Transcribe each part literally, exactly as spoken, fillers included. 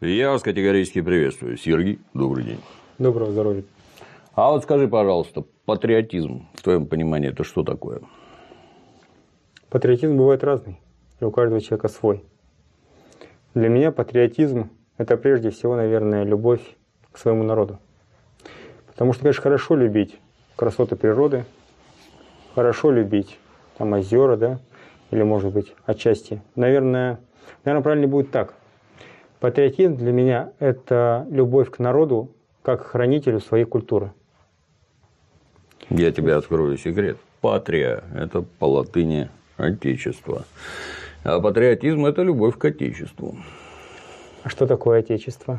Я вас категорически приветствую. Сергей, добрый день. Доброго здоровья. А вот скажи, пожалуйста, патриотизм, в твоем понимании, это что такое? Патриотизм бывает разный, и у каждого человека свой. Для меня патриотизм – это прежде всего, наверное, любовь к своему народу. Потому что, конечно, хорошо любить красоты природы, хорошо любить там озера, да, или, может быть, отчасти. Наверное, наверное, правильно будет так. Патриотизм для меня – это любовь к народу как к хранителю своей культуры. Я тебе открою секрет. Патрия – это по латыни отечество. А патриотизм – это любовь к отечеству. А что такое отечество?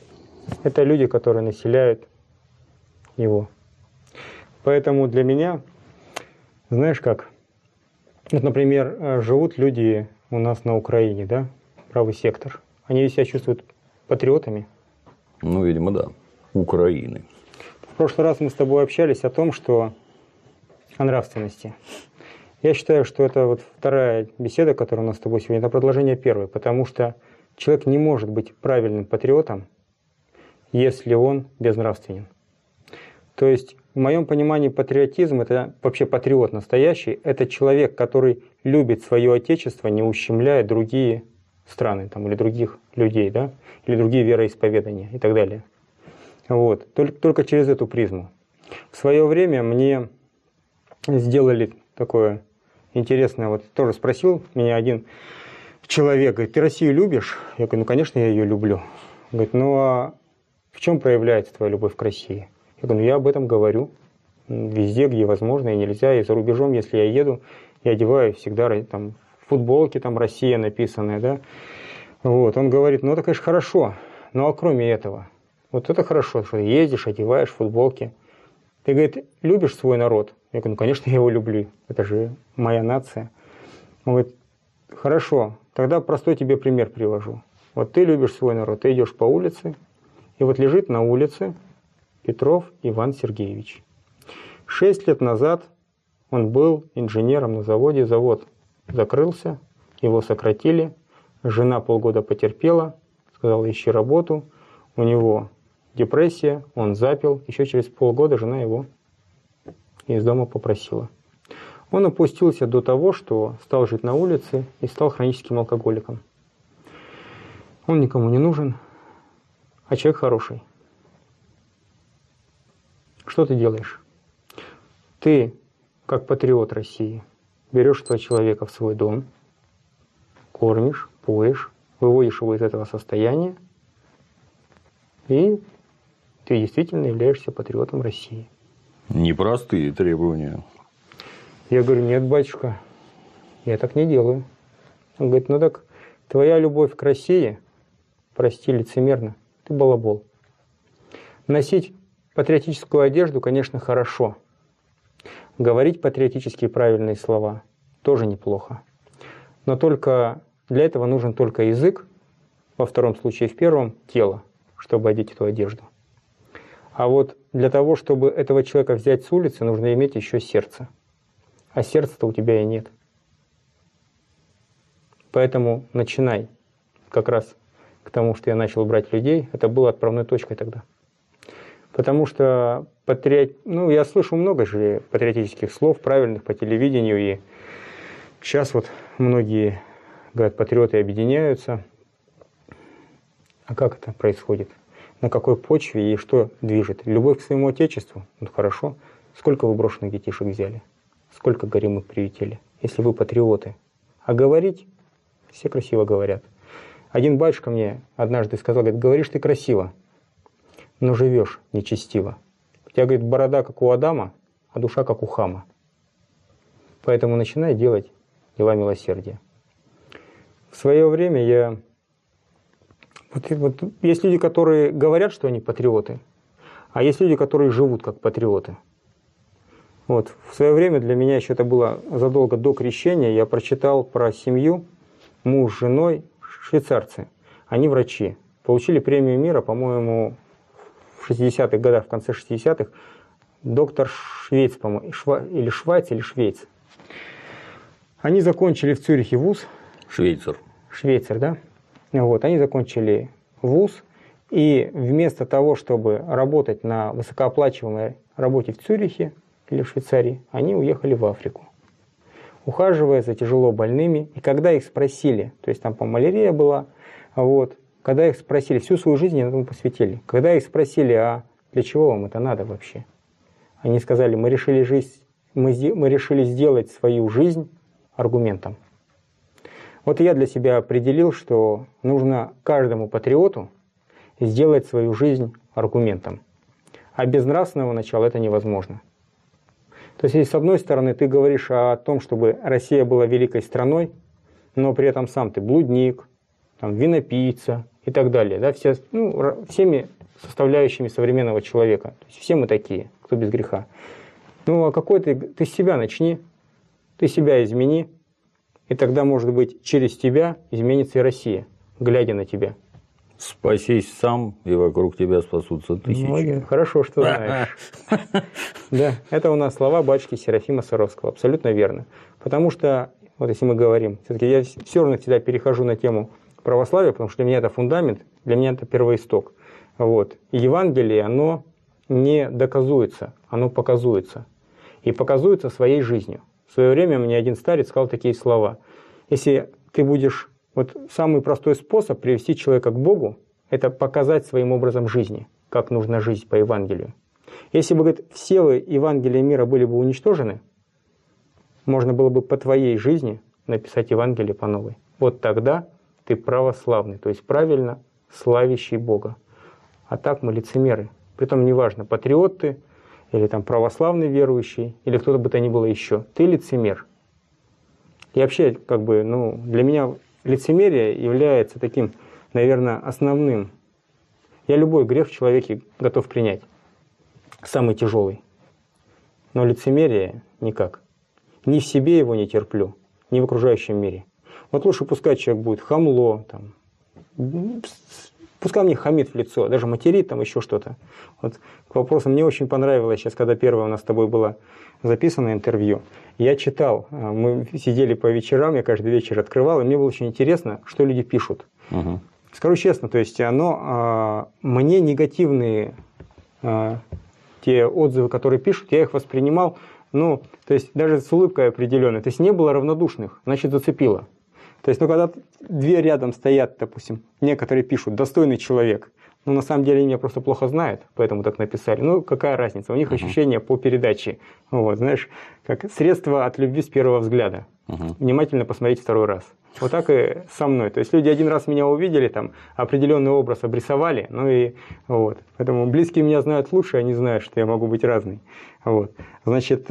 Это люди, которые населяют его. Поэтому для меня, знаешь как, вот, например, живут люди у нас на Украине, да, правый сектор. Они себя чувствуют патриотами? Ну, видимо, да. Украины. В прошлый раз мы с тобой общались о том, что о нравственности. Я считаю, что это вот вторая беседа, которая у нас с тобой сегодня, это продолжение первой, потому что человек не может быть правильным патриотом, если он безнравственен. То есть, в моем понимании, патриотизм, это вообще патриот настоящий, это человек, который любит свое отечество, не ущемляя другие страны там, или других людей, да, или другие вероисповедания и так далее. Вот. Только, только через эту призму. В свое время мне сделали такое интересное, вот тоже спросил меня один человек, говорит, ты Россию любишь? Я говорю, ну, конечно, я ее люблю. Он говорит, ну, а в чем проявляется твоя любовь к России? Я говорю, ну, я об этом говорю везде, где возможно и нельзя. И за рубежом, если я еду, я одеваю всегда там футболки, там Россия написанная, да. Вот. Он говорит, ну, это, конечно, хорошо, но а кроме этого, вот это хорошо, что ты ездишь, одеваешь футболки. Ты, говорит, любишь свой народ? Я говорю, ну, конечно, я его люблю, это же моя нация. Он говорит, хорошо, тогда простой тебе пример привожу. Вот ты любишь свой народ, ты идешь по улице, и вот лежит на улице Петров Иван Сергеевич. Шесть лет назад он был инженером на заводе, завод закрылся, его сократили, жена полгода потерпела, сказала, ищи работу, у него депрессия, он запил, еще через полгода жена его из дома попросила. Он опустился до того, что стал жить на улице и стал хроническим алкоголиком. Он никому не нужен, а человек хороший. Что ты делаешь? Ты, как патриот России, берешь этого человека в свой дом, кормишь, поешь, выводишь его из этого состояния, и ты действительно являешься патриотом России. Непростые требования. Я говорю, нет, батюшка, я так не делаю. Он говорит, ну так твоя любовь к России, прости, лицемерно, ты балабол. Носить патриотическую одежду, конечно, хорошо. Говорить патриотические правильные слова тоже неплохо. Но только для этого нужен только язык, во втором случае, в первом – тело, чтобы одеть эту одежду. А вот для того, чтобы этого человека взять с улицы, нужно иметь еще сердце. А сердца-то у тебя и нет. Поэтому начинай как раз к тому, что я начал брать людей, это было отправной точкой тогда. Потому что патриот... ну, я слышу много же патриотических слов, правильных по телевидению, и сейчас вот многие говорят, патриоты объединяются. А как это происходит? На какой почве и что движет? Любовь к своему отечеству? Ну, хорошо. Сколько вы брошенных детишек взяли? Сколько горемых приютили? Если вы патриоты. А говорить? Все красиво говорят. Один батюшка мне однажды сказал, говорит, говоришь ты красиво, но живешь нечестиво. У тебя, говорит, борода, как у Адама, а душа, как у Хама. Поэтому начинай делать дела милосердия. В свое время я... Вот, вот, есть люди, которые говорят, что они патриоты, а есть люди, которые живут как патриоты. Вот. В свое время для меня еще это было задолго до крещения. Я прочитал про семью, муж с женой, швейцарцы. Они врачи. Получили премию мира, по-моему, в шестидесятых годах, в конце шестидесятых. Доктор Швейц, по-моему, Шва... или Швайц, или Швейц. Они закончили в Цюрихе вуз. Швейцар. Швейцар, да? Вот. Они закончили вуз, и вместо того, чтобы работать на высокооплачиваемой работе в Цюрихе или в Швейцарии, они уехали в Африку, ухаживая за тяжело больными. И когда их спросили, то есть там, по малярия была, вот, когда их спросили, всю свою жизнь они этому посвятили, когда их спросили, а для чего вам это надо вообще? Они сказали, мы решили, жизнь, мы, мы решили сделать свою жизнь аргументом. Вот я для себя определил, что нужно каждому патриоту сделать свою жизнь аргументом. А без нравственного начала это невозможно. То есть, если с одной стороны ты говоришь о том, чтобы Россия была великой страной, но при этом сам ты блудник, там, винопийца и так далее, да, все, ну, всеми составляющими современного человека. То есть все мы такие, кто без греха. Ну а какой ты, ты с себя начни, ты себя измени, и тогда, может быть, через тебя изменится и Россия, глядя на тебя. Спасись сам, и вокруг тебя спасутся тысячи. Молодец. Хорошо, что знаешь. Да, это у нас слова батюшки Серафима Саровского. Абсолютно верно. Потому что, вот если мы говорим, все-таки я все равно всегда перехожу на тему православия, потому что для меня это фундамент, для меня это первоисток. Вот. И Евангелие, оно не доказуется, оно показуется. И показуется своей жизнью. В свое время мне один старец сказал такие слова. Если ты будешь... Вот самый простой способ привести человека к Богу – это показать своим образом жизни, как нужно жить по Евангелию. Если бы, говорит, все Евангелия мира были бы уничтожены, можно было бы по твоей жизни написать Евангелие по новой. Вот тогда ты православный, то есть правильно славящий Бога. А так мы лицемеры. Притом неважно, патриот ты, или там православный верующий, или кто-то бы то ни было еще. Ты лицемер. И вообще, как бы, ну, для меня... лицемерие является таким, наверное, основным. Я любой грех в человеке готов принять, самый тяжелый. Но лицемерие никак. Ни в себе его не терплю, ни в окружающем мире. Вот лучше пускай человек будет хамло, там, пускай мне хамит в лицо, даже материт, там еще что-то. Вот к вопросу, мне очень понравилось сейчас, когда первое у нас с тобой было записано интервью. Я читал, мы сидели по вечерам, я каждый вечер открывал, и мне было очень интересно, что люди пишут. Угу. Скажу честно, то есть оно, мне негативные те отзывы, которые пишут, я их воспринимал, ну, то есть даже с улыбкой определенной. То есть не было равнодушных, значит зацепило. То есть, ну, когда две рядом стоят, допустим, некоторые пишут «достойный человек», ну, на самом деле, они меня просто плохо знают, поэтому так написали. Ну, какая разница? У них uh-huh. ощущение по передаче. Вот, знаешь, как средство от любви с первого взгляда. Uh-huh. Внимательно посмотреть второй раз. Вот так и со мной. То есть, люди один раз меня увидели, там, определенный образ обрисовали, ну и вот. Поэтому близкие меня знают лучше, они знают, что я могу быть разный. Вот. Значит,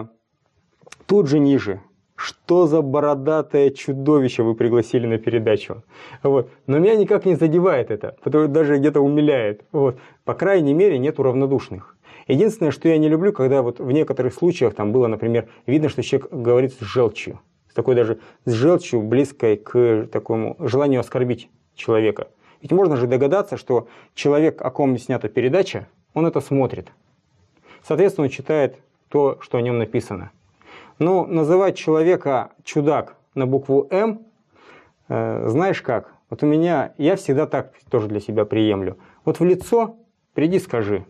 тут же ниже. Что за бородатое чудовище вы пригласили на передачу? Вот. Но меня никак не задевает это, потому что даже где-то умиляет. Вот. По крайней мере, нету равнодушных. Единственное, что я не люблю, когда вот в некоторых случаях там было, например, видно, что человек говорит с желчью. С такой даже с желчью, близкой к такому желанию оскорбить человека. Ведь можно же догадаться, что человек, о ком снята передача, он это смотрит. Соответственно, он читает то, что о нем написано. Но называть человека чудак на букву «М», э, знаешь как? Вот у меня, я всегда так тоже для себя приемлю. Вот в лицо приди скажи.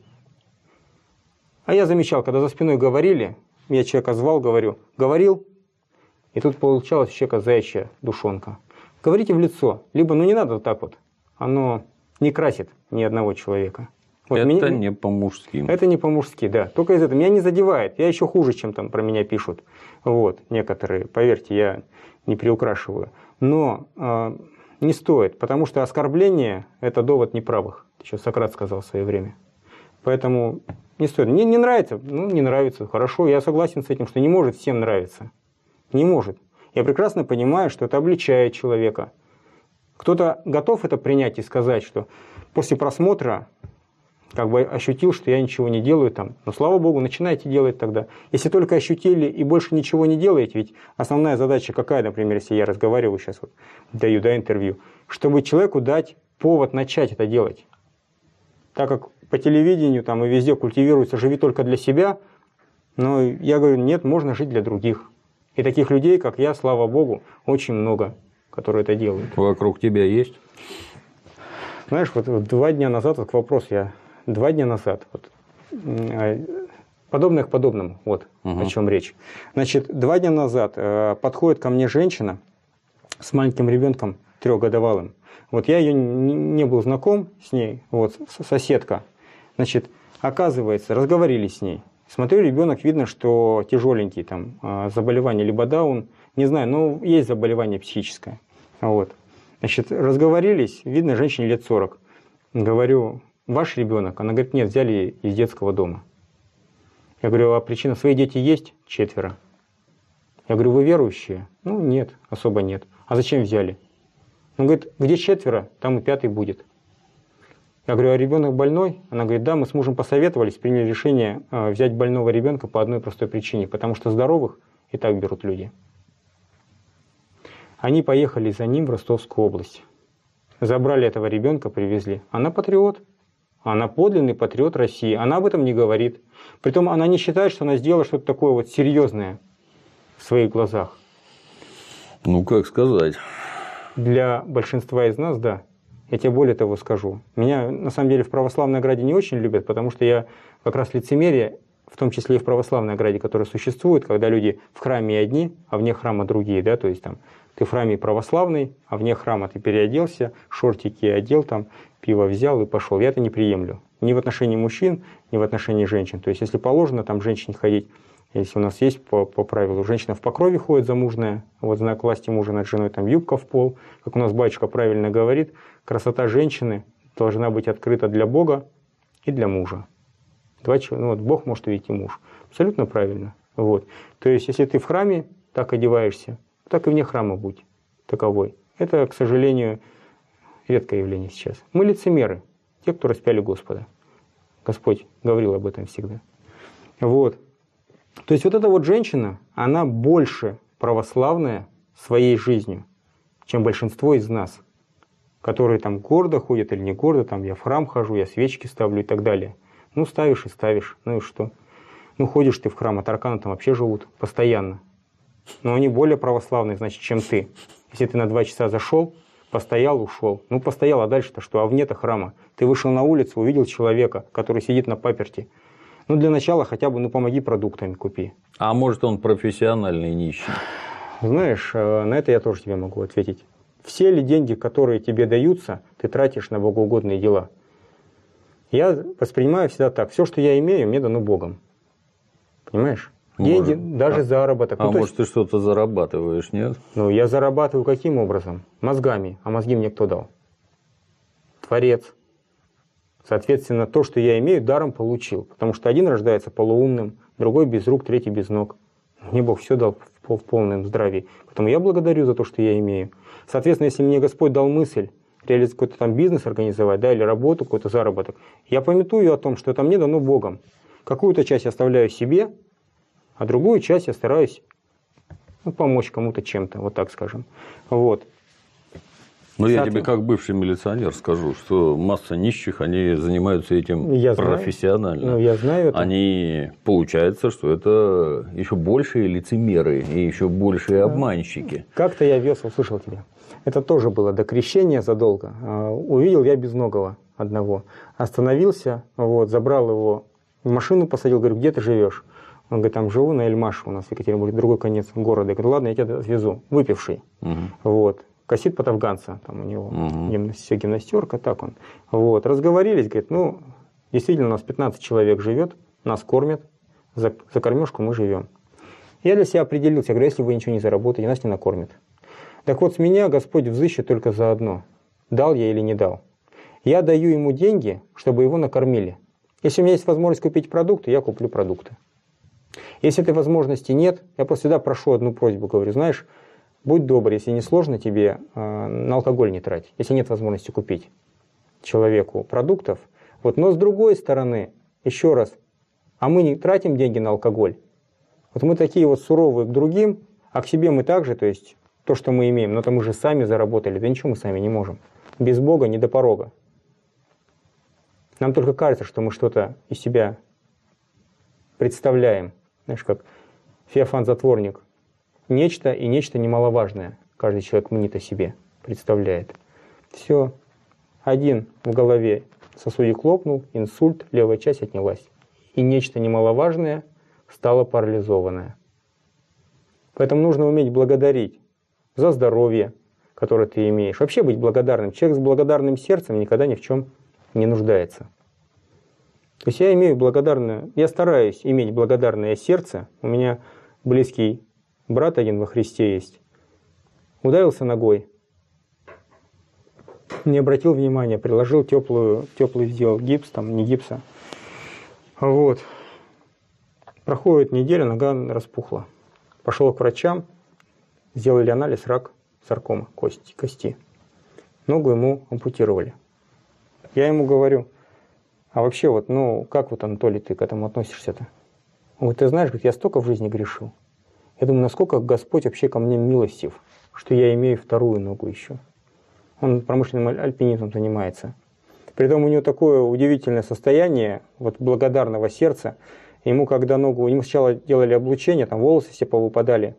А я замечал, когда за спиной говорили, я человека звал, говорю, говорил, и тут получалось у человека заячья душонка. Говорите в лицо, либо, ну не надо вот так вот, оно не красит ни одного человека. Вот это меня, не по-мужски. Это не по-мужски, да. Только из этого. Меня не задевает. Я еще хуже, чем там про меня пишут. Вот, некоторые. Поверьте, я не приукрашиваю. Но э, не стоит, потому что оскорбление – это довод неправых. Еще Сократ сказал в свое время. Поэтому не стоит. Мне не нравится, ну не нравится. Хорошо, я согласен с этим, что не может всем нравиться. Не может. Я прекрасно понимаю, что это обличает человека. Кто-то готов это принять и сказать, что после просмотра как бы ощутил, что я ничего не делаю там. Но, слава Богу, начинайте делать тогда. Если только ощутили и больше ничего не делаете, ведь основная задача какая, например, если я разговариваю сейчас, вот, даю да, интервью, чтобы человеку дать повод начать это делать. Так как по телевидению там, и везде культивируется «живи только для себя», но я говорю, нет, можно жить для других. И таких людей, как я, слава Богу, очень много, которые это делают. Вокруг тебя есть? Знаешь, вот, вот два дня назад, вот к вопросу я, два дня назад, вот, подобное к подобному, вот угу. о чем речь. Значит, два дня назад э, подходит ко мне женщина с маленьким ребенком трехгодовалым. Вот я ее не, не был знаком с ней, вот соседка. Значит, оказывается, разговорили с ней. Смотрю, ребенок, видно, что тяжеленький, там, э, заболевание, либо даун, не знаю, но есть заболевание психическое. Вот. Значит, разговорились, видно, женщине лет сорок. Говорю, ваш ребенок? Она говорит, нет, взяли из детского дома. Я говорю, а причина, свои дети есть? Четверо. Я говорю, вы верующие? Ну, нет, особо нет. А зачем взяли? Он говорит, где четверо, там и пятый будет. Я говорю, а ребенок больной? Она говорит, да, мы с мужем посоветовались, приняли решение взять больного ребенка по одной простой причине, потому что здоровых и так берут люди. Они поехали за ним в Ростовскую область. Забрали этого ребенка, привезли. Она патриот. Она подлинный патриот России. Она об этом не говорит. Притом она не считает, что она сделала что-то такое вот серьезное в своих глазах. Ну, как сказать. Для большинства из нас, да. Я тебе более того скажу. Меня, на самом деле, в православной ограде не очень любят, потому что я как раз лицемерие, в том числе и в православной ограде, которая существует, когда люди в храме одни, а вне храма другие, да, то есть там ты в храме православный, а вне храма ты переоделся, шортики одел, там, пиво взял и пошел. Я это не приемлю. Ни в отношении мужчин, ни в отношении женщин. То есть, если положено там женщине ходить, если у нас есть по, по правилу, женщина в покрове ходит замужная, вот знак власти мужа над женой, там юбка в пол, как у нас батюшка правильно говорит, красота женщины должна быть открыта для Бога и для мужа. Два человека, ну вот Бог может увидеть и муж. Абсолютно правильно. Вот. То есть, если ты в храме так одеваешься, так и вне храма будь таковой. Это, к сожалению, редкое явление сейчас. Мы лицемеры, те, кто распяли Господа. Господь говорил об этом всегда. Вот. То есть вот эта вот женщина, она больше православная своей жизнью, чем большинство из нас, которые там гордо ходят или не гордо, там я в храм хожу, я свечки ставлю и так далее. Ну, ставишь и ставишь, ну и что? Ну, ходишь ты в храм, а тараканы там вообще живут постоянно. Но они более православные, значит, чем ты. Если ты на два часа зашел, постоял, ушел. Ну, постоял, а дальше-то что? А вне-то храма. Ты вышел на улицу, увидел человека, который сидит на паперти. Ну, для начала хотя бы, ну, помоги продуктами купи. А может, он профессиональный нищий? Знаешь, на это я тоже тебе могу ответить. Все ли деньги, которые тебе даются, ты тратишь на богоугодные дела? Я воспринимаю всегда так. Все, что я имею, мне дано Богом. Понимаешь? Деньги, может, даже а, заработок. А ну, может, есть, ты что-то зарабатываешь, нет? Ну, я зарабатываю каким образом? Мозгами. А мозги мне кто дал? Творец. Соответственно, то, что я имею, даром получил. Потому что один рождается полуумным, другой без рук, третий без ног. Мне Бог все дал в полном здравии. Поэтому я благодарю за то, что я имею. Соответственно, если мне Господь дал мысль реализовать какой-то там бизнес организовать, да, или работу, какой-то заработок, я памятую о том, что это мне дано Богом. Какую-то часть я оставляю себе, а другую часть я стараюсь, ну, помочь кому-то чем-то, вот так скажем. Вот. Но я тебе как бывший милиционер скажу, что масса нищих, они занимаются этим я профессионально. Знаю. Ну, я знаю это. Они, получается, что это еще большие лицемеры и еще большие обманщики. Как-то я вез, услышал тебя. Это тоже было до крещения задолго. Увидел я безногого одного. Остановился, вот, забрал его в машину, посадил, говорю, где ты живешь? Он говорит, там живу на Эльмаше у нас в Екатеринбурге, другой конец города. Я говорю, ладно, я тебя отвезу, выпивший. Угу. Вот. Косит под афганца, там у него угу. гимна... все гимнастерка, так он. Вот. Разговорились, говорит, ну, действительно, у нас пятнадцать человек живет, нас кормят, за, за кормежку мы живем. Я для себя определился, я говорю, если вы ничего не заработаете, нас не накормят. Так вот, с меня Господь взыщет только за одно, дал я или не дал. Я даю ему деньги, чтобы его накормили. Если у меня есть возможность купить продукты, я куплю продукты. Если этой возможности нет, я просто всегда прошу одну просьбу, говорю, знаешь, будь добр, если не сложно тебе, на алкоголь не трать, если нет возможности купить человеку продуктов. Вот, но с другой стороны, еще раз, а мы не тратим деньги на алкоголь. Вот мы такие вот суровые к другим, а к себе мы также, то есть то, что мы имеем, но то мы же сами заработали, да ничего мы сами не можем. Без Бога не до порога. Нам только кажется, что мы что-то из себя представляем. Знаешь, как Феофан-затворник. Нечто и нечто немаловажное. Каждый человек мнит о себе, представляет. Все. Один в голове сосудик лопнул, инсульт, левая часть отнялась. И нечто немаловажное стало парализованное. Поэтому нужно уметь благодарить за здоровье, которое ты имеешь. Вообще быть благодарным. Человек с благодарным сердцем никогда ни в чем не нуждается. То есть я имею благодарное, я стараюсь иметь благодарное сердце. У меня близкий брат один во Христе есть. Ударился ногой. Не обратил внимания, приложил теплую, теплый сделал гипс, там не гипса. Вот. Проходит неделя, нога распухла. Пошел к врачам, сделали анализ, рак, саркома, кости, кости. Ногу ему ампутировали. Я ему говорю, а вообще вот, ну, как вот, Анатолий, ты к этому относишься-то? Он говорит, ты знаешь, говорит, я столько в жизни грешил. Я думаю, насколько Господь вообще ко мне милостив, что я имею вторую ногу еще. Он промышленным альпинизмом занимается. Притом у него такое удивительное состояние вот благодарного сердца. Ему, когда ногу, ему сначала делали облучение, там волосы все повыпадали.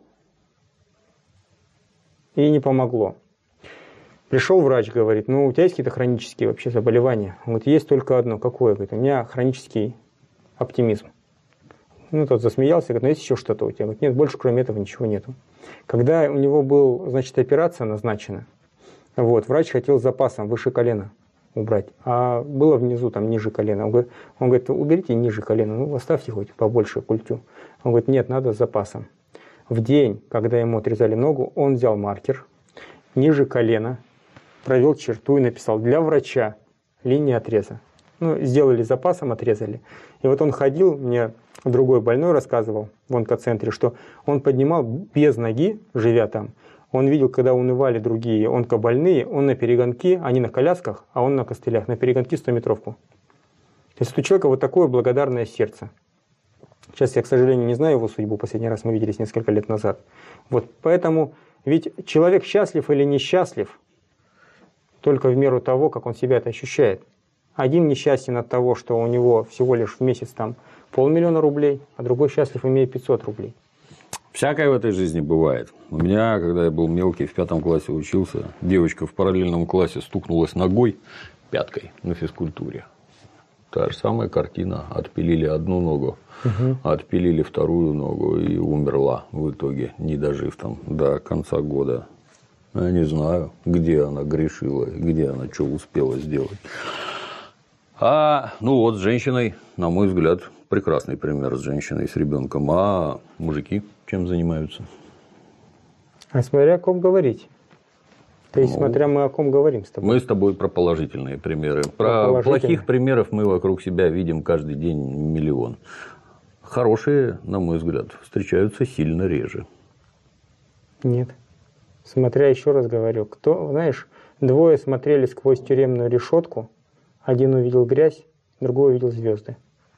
И не помогло. Пришел врач, говорит, ну у тебя есть какие-то хронические вообще заболевания? Он говорит, есть только одно. Какое? Говорит, у меня хронический оптимизм. Ну, тот засмеялся, говорит, ну есть еще что-то у тебя? Говорит, нет, больше кроме этого ничего нету. Когда у него была, значит, операция назначена, вот, врач хотел с запасом выше колена убрать, а было внизу, там, ниже колена. Он говорит, он говорит, уберите ниже колена, ну, оставьте хоть побольше культю. Он говорит, нет, надо с запасом. В день, когда ему отрезали ногу, он взял маркер, ниже колена, провел черту и написал для врача линия отреза. Ну, сделали запасом, отрезали. И вот он ходил, мне другой больной рассказывал в онкоцентре, что он поднимал без ноги, живя там. Он видел, когда унывали другие онкобольные, он на перегонки, они на колясках, а он на костылях, на перегонки стометровку. То есть у человека вот такое благодарное сердце. Сейчас я, к сожалению, не знаю его судьбу, последний раз мы виделись несколько лет назад. Вот поэтому, ведь человек счастлив или несчастлив только в меру того, как он себя это ощущает. Один несчастен от того, что у него всего лишь в месяц там полмиллиона рублей, а другой счастлив, имея пятьсот рублей. Всякое в этой жизни бывает. У меня, когда я был мелкий, в пятом классе учился, девочка в параллельном классе стукнулась ногой, пяткой на физкультуре. Та же самая картина. Отпилили одну ногу, угу. отпилили вторую ногу и умерла в итоге, не дожив там до конца года. Я не знаю, где она грешила, где она что успела сделать. А, ну вот, с женщиной, на мой взгляд, прекрасный пример с женщиной, с ребенком. А мужики чем занимаются? А смотря о ком говорить. То есть, ну, смотря мы о ком говорим с тобой. Мы с тобой про положительные примеры. Про плохих примеров мы вокруг себя видим каждый день миллион. Хорошие, на мой взгляд, встречаются сильно реже. Нет. Смотря, еще раз говорю, кто, знаешь, двое смотрели сквозь тюремную решетку, один увидел грязь, другой увидел звезды.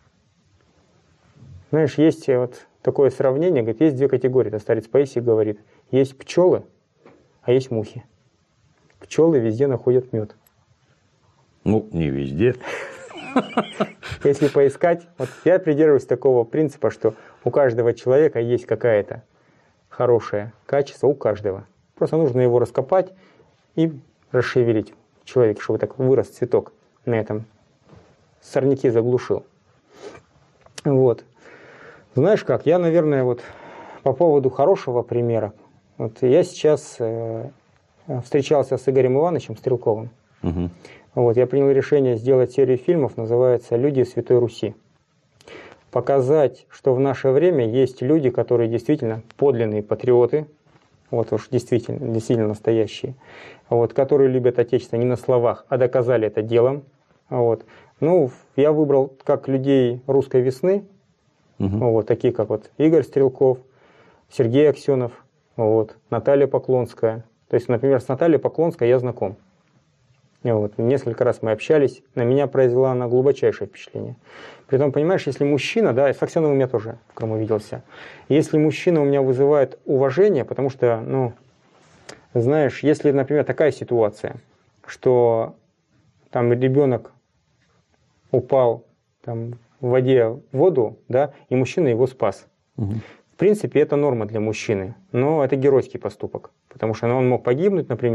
Знаешь, есть вот такое сравнение, говорит, есть две категории, это старец Паисий говорит, есть пчелы, а есть мухи. Пчелы везде находят мед. Ну, не везде. Если поискать, вот я придерживаюсь такого принципа, что у каждого человека есть какое-то хорошее качество, у каждого. Просто нужно его раскопать и расшевелить в человеке, чтобы так вырос цветок на этом сорняке заглушил. Вот. Знаешь как, я, наверное, вот по поводу хорошего примера, вот я сейчас э, встречался с Игорем Ивановичем Стрелковым. Угу. Вот, я принял решение сделать серию фильмов, называется «Люди Святой Руси». Показать, что в наше время есть люди, которые действительно подлинные патриоты, вот уж действительно, действительно настоящие, вот, которые любят Отечество не на словах, а доказали это делом. Вот. Ну, я выбрал как людей русской весны, угу. вот, такие как вот Игорь Стрелков, Сергей Аксенов, вот, Наталья Поклонская. То есть, например, с Натальей Поклонской я знаком. Вот, несколько раз мы общались, на меня произвела она глубочайшее впечатление. Притом, понимаешь, если мужчина, да, и с Аксеновым у меня тоже в Крыму виделся, если мужчина у меня вызывает уважение, потому что, ну, знаешь, если, например, такая ситуация, что там ребенок упал там, в воде в воду, да, и мужчина его спас. Угу. В принципе, это норма для мужчины, но это геройский поступок, потому что он мог погибнуть, например,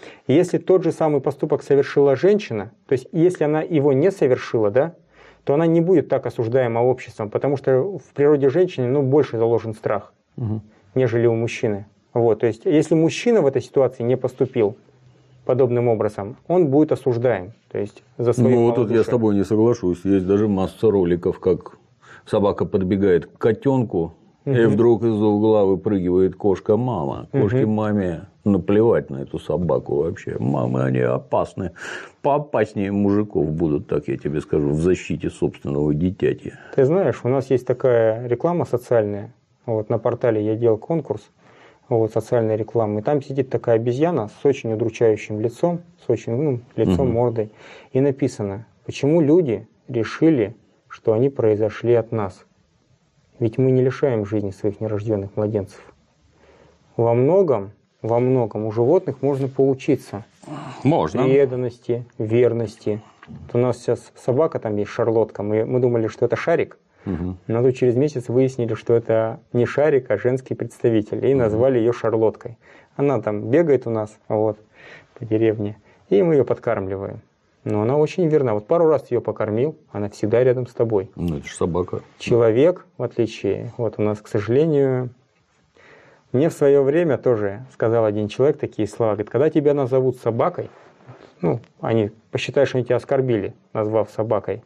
И если тот же самый поступок совершила женщина, то есть если она его не совершила, да, то она не будет так осуждаема обществом, потому что в природе женщины ну, больше заложен страх, угу. нежели у мужчины. Вот, то есть если мужчина в этой ситуации не поступил подобным образом, он будет осуждаем. То есть за свою Ну, вот тут я с тобой не соглашусь. Есть даже масса роликов, как собака подбегает к котенку, угу. и вдруг из-за угла выпрыгивает кошка-мама. Кошке-маме наплевать на эту собаку вообще. Мамы, они опасны. Поопаснее мужиков будут, так я тебе скажу, в защите собственного дитяти. Ты знаешь, у нас есть такая реклама социальная. Вот на портале я делал конкурс. Вот, социальной рекламы. И там сидит такая обезьяна с очень удручающим лицом, с очень, ну, лицом, угу. мордой. И написано, почему люди решили, что они произошли от нас. Ведь мы не лишаем жизни своих нерожденных младенцев. Во многом, во многом у животных можно поучиться. Можно. Преданности, верности. Вот у нас сейчас собака, там есть Шарлотка. Мы, мы думали, что это Шарик. Угу. Но тут через месяц выяснили, что это не Шарик, а женский представитель. И назвали ее Шарлоткой. Она там бегает у нас вот, по деревне. И мы ее подкармливаем. Но она очень верна. Вот пару раз ее покормил, она всегда рядом с тобой. Ну, это же собака. Человек, в отличие, вот у нас, к сожалению, мне в свое время тоже сказал один человек такие слова. Говорит, когда тебя назовут собакой, ну, они посчитают, что они тебя оскорбили, назвав собакой,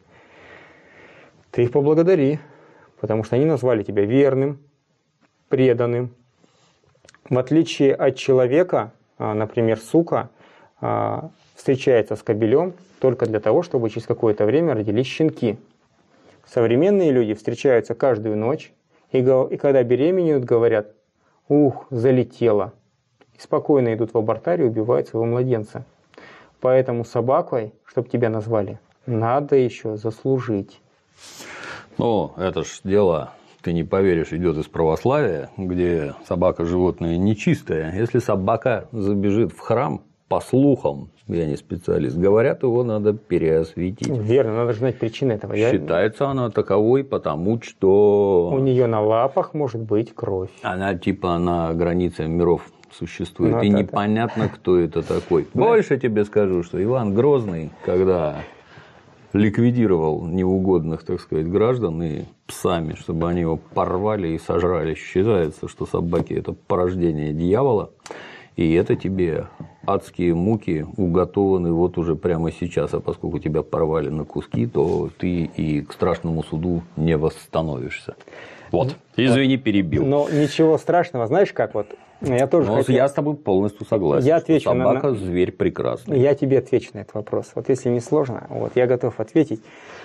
ты их поблагодари, потому что они назвали тебя верным, преданным. В отличие от человека, например, сука встречается с кобелем только для того, чтобы через какое-то время родились щенки. Современные люди встречаются каждую ночь, и, и когда беременеют, говорят, ух, залетела. И спокойно идут в абортарий и убивают своего младенца. Поэтому собакой, чтобы тебя назвали, надо еще заслужить. Ну, это ж дело, ты не поверишь, идет из православия, где собака животное нечистое. Если собака забежит в храм, по слухам, я не специалист, говорят, его надо переосветить. Верно, надо знать причины этого. Считается я... она таковой, потому что... У нее на лапах может быть кровь. Она типа на границе миров существует. Ну, и это... непонятно, кто это такой. Больше тебе скажу, что Иван Грозный, когда... ликвидировал неугодных, так сказать, граждан и псами, чтобы они его порвали и сожрали. Считается, что собаки – это порождение дьявола, и это тебе адские муки уготованы вот уже прямо сейчас. А поскольку тебя порвали на куски, то ты и к страшному суду не восстановишься. Вот, извини, перебил. Но ничего страшного, знаешь как вот? Я тоже Но хотел... я с тобой полностью согласен. Я отвечу собака, на... зверь прекрасный. Я тебе отвечу на этот вопрос. Вот если не сложно, вот я готов ответить.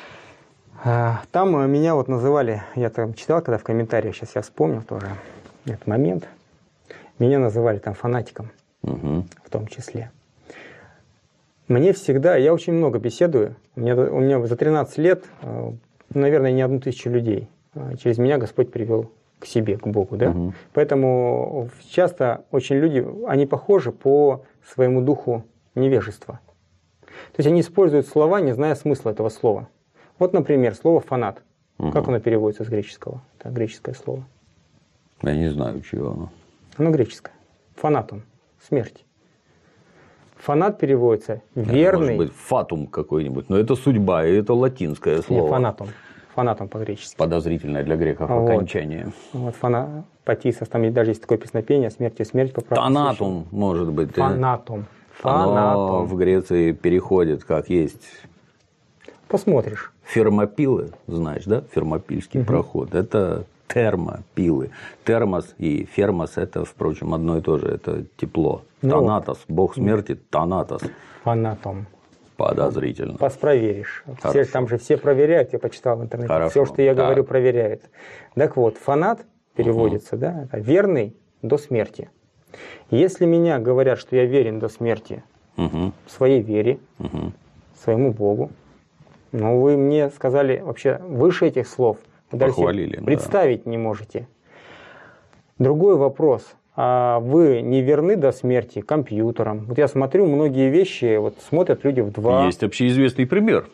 Там меня вот называли, я там читал, когда в комментариях, сейчас я вспомнил тоже этот момент, меня называли там фанатиком, угу. в том числе. Мне всегда, я очень много беседую, у меня, у меня за тринадцать лет, наверное, не одну тысячу людей через меня Господь привел к себе, к Богу, да? Угу. Поэтому часто очень люди, они похожи по своему духу невежества. То есть они используют слова, не зная смысла этого слова. Вот, например, слово «фанат». Угу. Как оно переводится с греческого? Это греческое слово. Я не знаю, чего оно. Оно греческое. Фанатум. Смерть. Фанат переводится верный. Это может быть фатум какой-нибудь, но это судьба, и это латинское слово. Нет, фанатум. Фанатом по-гречески. Подозрительное для греков вот. Окончание. Вот фана... Патисос, там даже есть такое песнопение, смерть и смерть по праву. Танатум, может быть. Фанатум. Фанатум. Оно в Греции переходит, как есть. Посмотришь. Фермопилы, знаешь, да? Фермопильский угу. проход. Это термопилы. Термос и фермос – это, впрочем, одно и то же. Это тепло. Ну, Танатос, бог смерти, Танатос. Фанатум. Подозрительно. Поспроверишь. Все, там же все проверяют, я почитал в интернете. Хорошо. Все, что я да. говорю, проверяют. Так вот, фанат переводится, угу. да, это верный до смерти. Если меня говорят, что я верен до смерти угу. своей вере, угу. своему Богу, но вы мне сказали вообще выше этих слов, вы даже себе представить да. не можете. Другой вопрос. А вы не верны до смерти компьютерам? Вот я смотрю, многие вещи вот смотрят люди в два. Есть общеизвестный пример.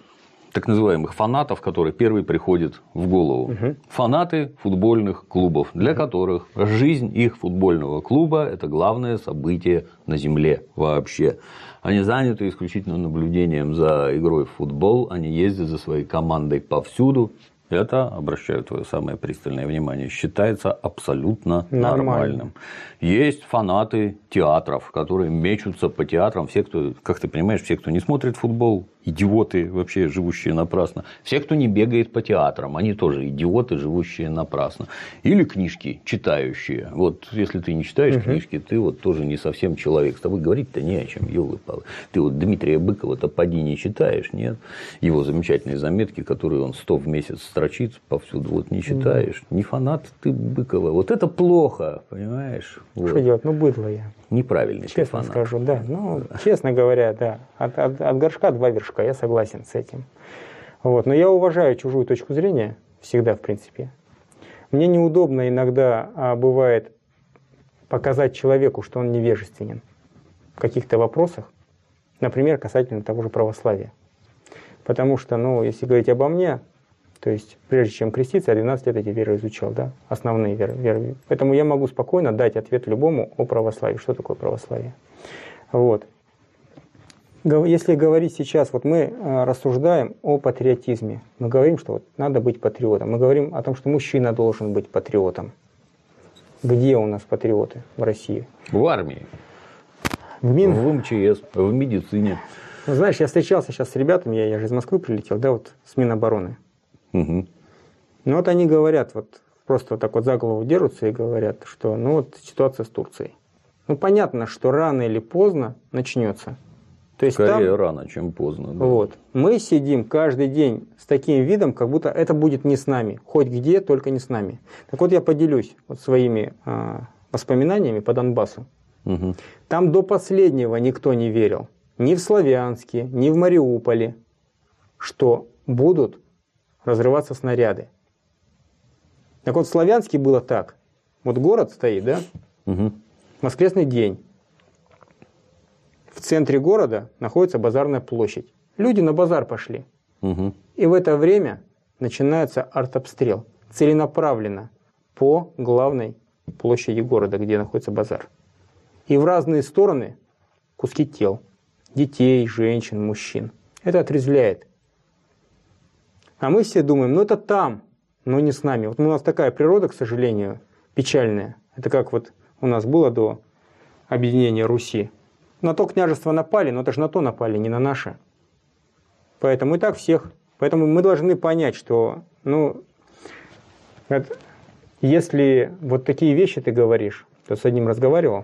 так называемых фанатов, которые первый приходят в голову. Угу. Фанаты футбольных клубов, для угу. которых жизнь их футбольного клуба – это главное событие на земле вообще. Они заняты исключительно наблюдением за игрой в футбол, они ездят за своей командой повсюду. Это, обращаю твое самое пристальное внимание, считается абсолютно Нормально. нормальным. Есть фанаты театров, которые мечутся по театрам. Все, кто, как ты понимаешь, все, кто не смотрит футбол, идиоты, вообще живущие напрасно. Все, кто не бегает по театрам, они тоже идиоты, живущие напрасно. Или книжки читающие. Вот если ты не читаешь угу. книжки, ты вот тоже не совсем человек. С тобой говорить-то не о чем, ёлы-палы. Ты вот Дмитрия Быкова-то поди не читаешь, нет? Его замечательные заметки, которые он сто в месяц строчит повсюду, вот не читаешь. Угу. Не фанат ты Быкова. Вот это плохо, понимаешь? Вот. Что делать? Ну, быдло я. Неправильный честно скажу, да. Ну, да. честно говоря, да. От, от, от горшка два вершка, я согласен с этим. Вот. Но я уважаю чужую точку зрения, всегда, в принципе. Мне неудобно иногда а, бывает показать человеку, что он невежественен в каких-то вопросах, например, касательно того же православия. Потому что, ну, если говорить обо мне, то есть, прежде чем креститься, я двенадцать лет эти веры изучал, да, основные веры, веры. Поэтому я могу спокойно дать ответ любому о православии. Что такое православие? Вот. Если говорить сейчас, вот мы рассуждаем о патриотизме. Мы говорим, что вот надо быть патриотом. Мы говорим о том, что мужчина должен быть патриотом. Где у нас патриоты в России? В армии. В, Мин... в МЧС, в медицине. Ну, знаешь, я встречался сейчас с ребятами, я, я же из Москвы прилетел, да, вот с Минобороны. Угу. Ну вот они говорят, вот просто вот так вот за голову держатся и говорят, что ну вот ситуация с Турцией. Ну понятно, что рано или поздно начнется. То есть Скорее там, рано, чем поздно. Да. Вот, мы сидим каждый день с таким видом, как будто это будет не с нами. Хоть где, только не с нами. Так вот я поделюсь вот своими э, воспоминаниями по Донбассу. Угу. Там до последнего никто не верил. Ни в Славянске, ни в Мариуполе, что будут разрываться снаряды. Так вот, в Славянске было так. Вот город стоит, да? Угу. Воскресный день. В центре города находится базарная площадь. Люди на базар пошли. Угу. И в это время начинается артобстрел. Целенаправленно по главной площади города, где находится базар. И в разные стороны куски тел. Детей, женщин, мужчин. Это отрезвляет. А мы все думаем, ну это там, но не с нами. Вот у нас такая природа, к сожалению, печальная. Это как вот у нас было до объединения Руси. На то княжество напали, но это же на то напали, не на наше. Поэтому и так всех. Поэтому мы должны понять, что, ну, это, если вот такие вещи ты говоришь, то с одним разговаривал,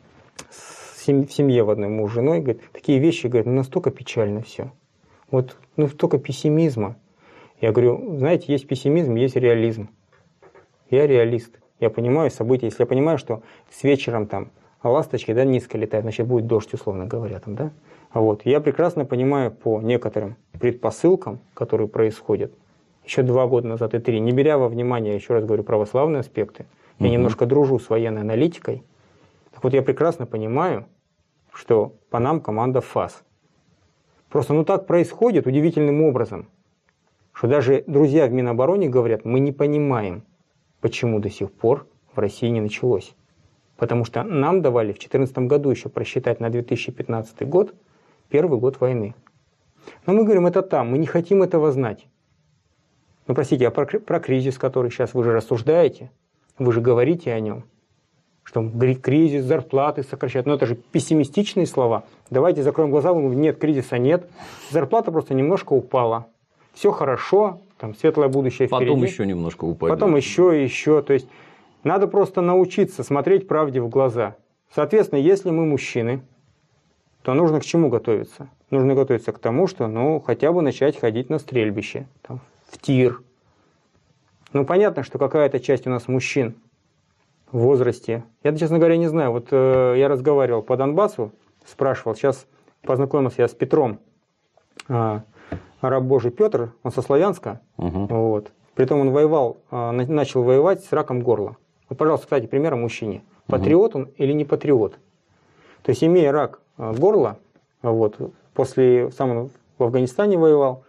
в семье в одной муж с женой, говорит, такие вещи, говорит, ну настолько печально все. Вот, ну столько пессимизма. Я говорю, знаете, есть пессимизм, есть реализм. Я реалист. Я понимаю события. Если я понимаю, что с вечером там ласточки, да, низко летают, значит будет дождь, условно говоря, там, да. Вот. Я прекрасно понимаю по некоторым предпосылкам, которые происходят еще два года назад и три, не беря во внимание, еще раз говорю, православные аспекты. Я угу. немножко дружу с военной аналитикой. Так вот, я прекрасно понимаю, что по нам команда ФАС. Просто ну так происходит удивительным образом, что даже друзья в Минобороне говорят, мы не понимаем, почему до сих пор в России не началось. Потому что нам давали в две тысячи четырнадцатом году еще просчитать на две тысячи пятнадцатый год, первый год войны. Но мы говорим, это там, мы не хотим этого знать. Ну, простите, а про, про кризис, который сейчас вы же рассуждаете, вы же говорите о нем, что кризис, зарплаты сокращают. Но это же пессимистичные слова. Давайте закроем глаза, мы говорим, нет, кризиса нет. Зарплата просто немножко упала. Все хорошо, там светлое будущее впереди. Потом еще немножко упадет. Потом еще и еще. То есть надо просто научиться смотреть правде в глаза. Соответственно, если мы мужчины, то нужно к чему готовиться? Нужно готовиться к тому, что ну, хотя бы начать ходить на стрельбище, там, в тир. Ну, понятно, что какая-то часть у нас мужчин в возрасте. Я, честно говоря, не знаю. Вот э, я разговаривал по Донбассу, спрашивал. Сейчас познакомился я с Петром. Э, раб Божий Петр, он со Славянска. Угу. Вот. Притом он воевал, э, начал воевать с раком горла. Вот, пожалуйста, кстати, пример о мужчине. Патриот он или не патриот? То есть, имея рак горла, вот, после, сам он в Афганистане воевал,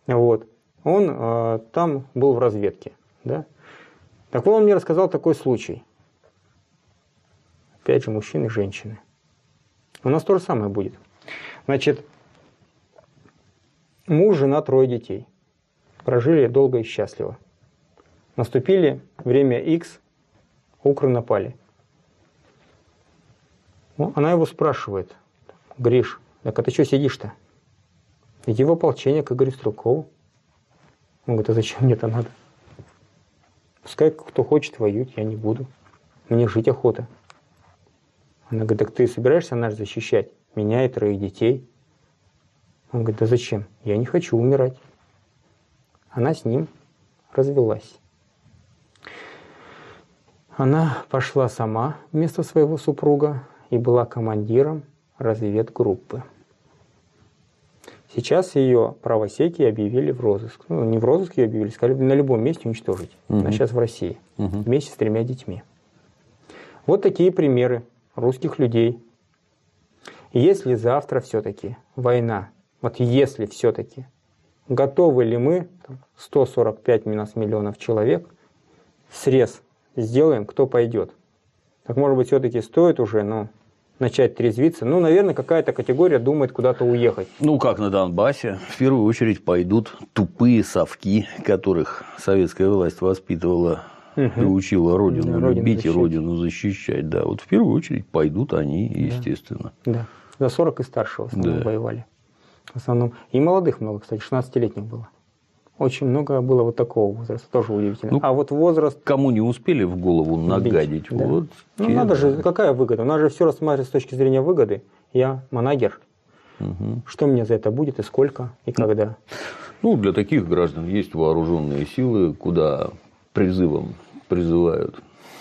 Вот. Он э, там был в разведке. Да? Так вот, он мне рассказал такой случай. Опять же, мужчины и женщины. У нас то же самое будет. Значит, муж, жена, трое детей. Прожили долго и счастливо. Наступили время X, укры напали. Ну, она его спрашивает: Гриш, так а ты что сидишь-то? Иди в ополчение к Игорю Стрелкову. Он говорит: а зачем мне это надо? Пускай кто хочет воюет, я не буду. Мне жить охота. Она говорит: так ты собираешься нас защищать? Меня и троих детей. Он говорит: да зачем? Я не хочу умирать. Она с ним развелась. Она пошла сама вместо своего супруга и была командиром разведгруппы. Сейчас ее правосеки объявили в розыск. Ну, не в розыск ее объявили, сказали на любом месте уничтожить. Угу. Она сейчас в России. Угу. Вместе с тремя детьми. Вот такие примеры русских людей. Если завтра все-таки война, вот если все-таки, готовы ли мы, сто сорок пять миллионов человек, срез сделаем, кто пойдет? Так может быть все-таки стоит уже, ну, начать трезвиться? Ну, наверное, какая-то категория думает куда-то уехать. Ну, как на Донбассе, в первую очередь пойдут тупые совки, которых советская власть воспитывала угу. и учила родину да, любить и родину защищать. Да, вот в первую очередь пойдут они, естественно. Да, да. За сорок и старше в основном да. воевали. В основном. И молодых много, кстати, шестнадцатилетних было. Очень много было вот такого возраста, тоже удивительно. Ну, а вот возраст... Кому не успели в голову нагадить, да. вот. Ну, те, надо да. же, какая выгода? У нас же все рассматривается с точки зрения выгоды. Я манагер. Угу. Что мне за это будет, и сколько, и когда? Ну, для таких граждан есть вооруженные силы, куда призывом призывают.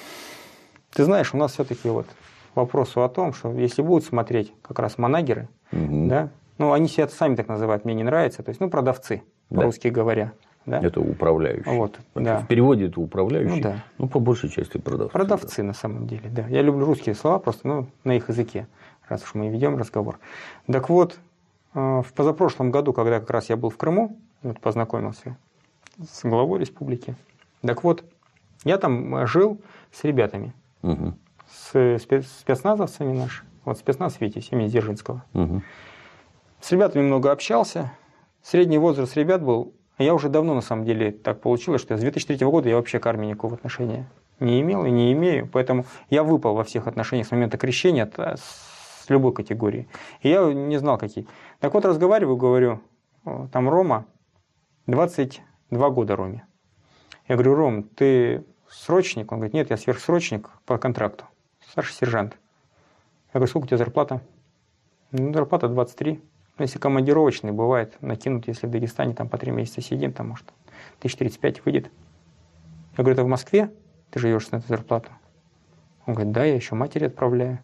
Ты знаешь, у нас все-таки вот вопросу о том, что если будут смотреть как раз манагеры, угу. да, ну, они себя сами так называют, мне не нравится, то есть, ну, продавцы. Да. По-русски говоря. Да? Это управляющий. Вот, да. В переводе это управляющий. Ну, да. Ну, по большей части продавцы. Продавцы, да. на самом деле, да. Я люблю русские слова просто, ну, на их языке, раз уж мы ведем разговор. Так вот, в позапрошлом году, когда как раз я был в Крыму, вот, познакомился с главой республики, так вот, я там жил с ребятами, угу. с спецназовцами нашими, вот спецназ Витязь имени Дзержинского. Угу. С ребятами много общался. Средний возраст ребят был, я уже давно на самом деле так получилось, что с две тысячи третьего года я вообще к армии никакого отношения не имел и не имею, поэтому я выпал во всех отношениях с момента крещения с любой категории. И я не знал, какие. Так вот, разговариваю, говорю, там Рома, двадцать два года Роме. Я говорю: Ром, ты срочник? Он говорит: нет, я сверхсрочник по контракту, старший сержант. Я говорю: сколько у тебя зарплата? Ну, зарплата двадцать три. Если командировочный, бывает, накинут, если в Дагестане там по три месяца сидим, там может тысяч тридцать пять выйдет. Я говорю: это в Москве ты живешь на эту зарплату? Он говорит: да, я еще матери отправляю.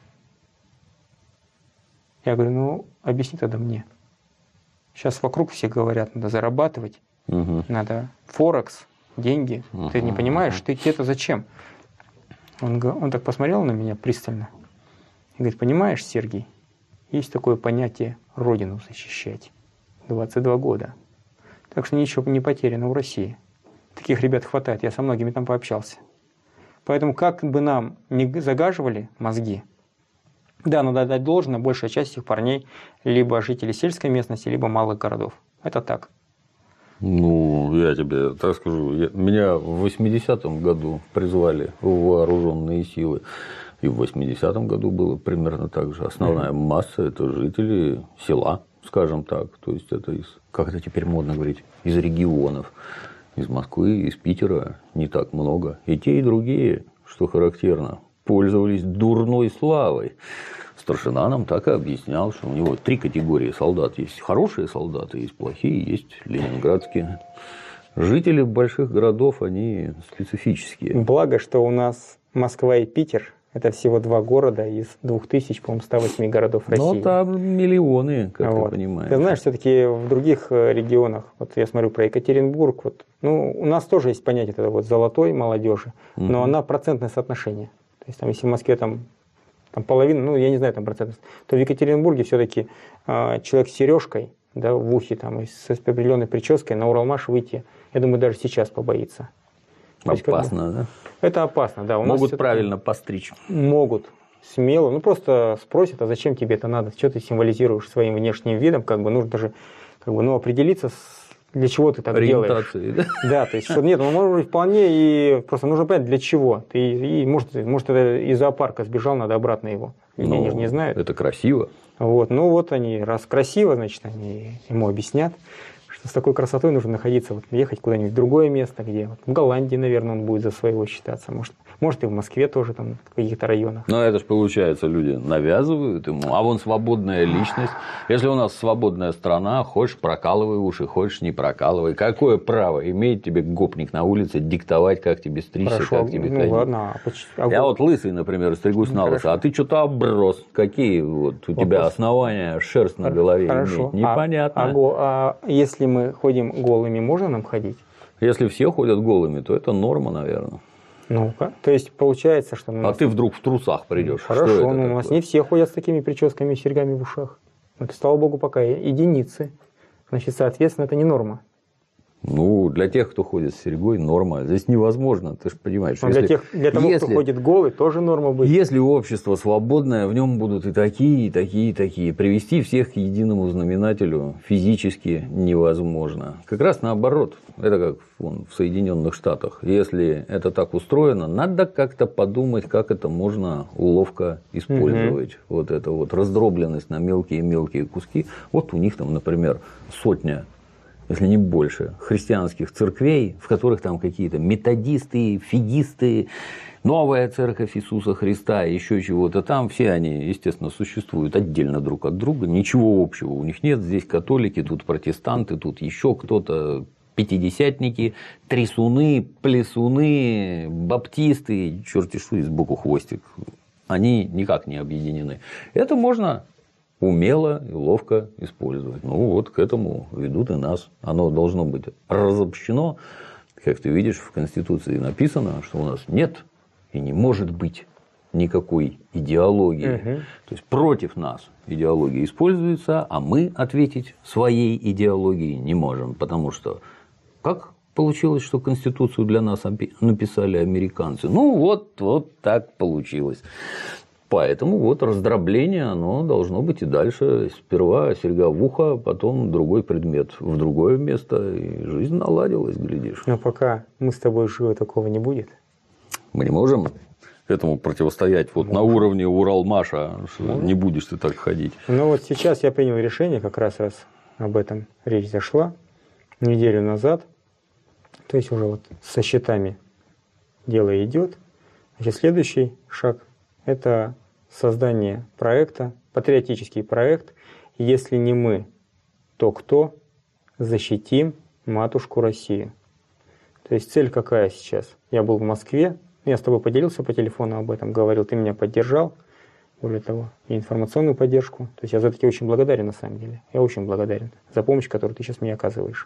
Я говорю: ну, объясни тогда мне. Сейчас вокруг все говорят, надо зарабатывать, угу. надо Форекс, деньги. Угу. Ты не понимаешь, ты тебе это зачем? Он, он так посмотрел на меня пристально и говорит: понимаешь, Сергей, есть такое понятие родину защищать. двадцать два года. Так что ничего не потеряно в России. Таких ребят хватает. Я со многими там пообщался. Поэтому как бы нам не загаживали мозги, да, надо дать должное, большая часть этих парней либо жители сельской местности, либо малых городов. Это так. Ну, я тебе так скажу. Я, меня в восьмидесятом году призвали в вооруженные силы. И в восьмидесятом году было примерно так же. Основная масса – это жители села, скажем так. То есть, это из, как это теперь модно говорить, из регионов. Из Москвы, из Питера не так много. И те, и другие, что характерно, пользовались дурной славой. Старшина нам так и объяснял, что у него три категории солдат. Есть хорошие солдаты, есть плохие, есть ленинградские. Жители больших городов, они специфические. Благо, что у нас Москва и Питер – это всего два города из двух тысяч, по-моему, ста восьми городов России. Ну, там миллионы, как вот. Ты понимаешь. Ты знаешь, все-таки в других регионах, вот я смотрю про Екатеринбург, вот, ну, у нас тоже есть понятие этого вот золотой молодежи, угу. но она процентное соотношение. То есть, там, если в Москве там, там половина, ну, я не знаю, там процентность, то в Екатеринбурге все-таки э, человек с сережкой, да, в ухе там, и с определенной прической на Уралмаш выйти, я думаю, даже сейчас побоится. Опасно, есть, да? Это опасно, да. У могут нас правильно постричь. Могут. Смело. Ну, просто спросят, а зачем тебе это надо? Что ты символизируешь своим внешним видом? Как бы нужно даже как бы, ну, определиться, для чего ты так делаешь. Да? Да, то есть, что нет, ну, может быть, вполне, и просто нужно понять, для чего. Ты, и, может, может, это из зоопарка сбежал, надо обратно его. Но они же не знают. Это красиво. Вот, ну, вот они, раз красиво, значит, они ему объяснят, что с такой красотой нужно находиться, вот, ехать куда-нибудь в другое место, где вот, в Голландии, наверное, он будет за своего считаться, может, может и в Москве тоже, там, в каких-то районах. Но это же получается, люди навязывают ему, а вон свободная личность. Если у нас свободная страна, хочешь прокалывай уши, хочешь не прокалывай. Какое право имеет тебе гопник на улице диктовать, как тебе стричься, Хорошо, как тебе ну, ходить? ладно, а почему? Я вот лысый, например, стригусь на лысо, а ты что-то оброс. Какие вот у тебя основания шерсть на голове Хорошо. иметь? Непонятно. А, а, го, а если мы ходим голыми, можно нам ходить? Если все ходят голыми, то это норма, наверное. Ну-ка. То есть получается, что... А ты вдруг в трусах придешь. Хорошо, но у нас не все ходят с такими прическами и серьгами в ушах. Это, слава богу, пока единицы. Значит, соответственно, это не норма. Ну, для тех, кто ходит с серьгой, норма. Здесь невозможно, ты же понимаешь. Но если, для, тех, для того, если, кто ходит голый, тоже норма будет. Если общество свободное, в нем будут и такие, и такие, и такие. Привести всех к единому знаменателю физически невозможно. Как раз наоборот. Это как вон, в Соединенных Штатах. Если это так устроено, надо как-то подумать, как это можно уловко использовать. Угу. Вот эта вот раздробленность на мелкие-мелкие куски. Вот у них там, например, сотня, если не больше, христианских церквей, в которых там какие-то методисты, фигисты, новая церковь Иисуса Христа, еще чего-то там. Все они, естественно, существуют отдельно друг от друга. Ничего общего у них нет. Здесь католики, тут протестанты, тут еще кто-то, пятидесятники, трясуны, плясуны, баптисты, черти что, и сбоку хвостик. Они никак не объединены. Это можно умело и ловко использовать. Ну, вот к этому ведут и нас. Оно должно быть разобщено. Как ты видишь, в Конституции написано, что у нас нет и не может быть никакой идеологии. Угу. То есть, против нас идеология используется, а мы ответить своей идеологией не можем. Потому что как получилось, что Конституцию для нас написали американцы? Ну, вот, вот так получилось. Поэтому вот раздробление, оно должно быть и дальше. Сперва серьга в ухо, потом другой предмет в другое место. И жизнь наладилась, глядишь. Но пока мы с тобой живы, такого не будет. Мы не можем этому противостоять вот на уровне Уралмаша, что ну, не будешь ты так ходить. Ну вот сейчас я принял решение, как раз раз об этом речь зашла, неделю назад. То есть уже вот со счетами дело идет. Значит, следующий шаг – это создание проекта, патриотический проект. Если не мы, то кто? Защитим матушку Россию. То есть цель какая сейчас? Я был в Москве, я с тобой поделился по телефону об этом, говорил, ты меня поддержал, более того, и информационную поддержку. То есть я за это тебе очень благодарен на самом деле. Я очень благодарен за помощь, которую ты сейчас мне оказываешь.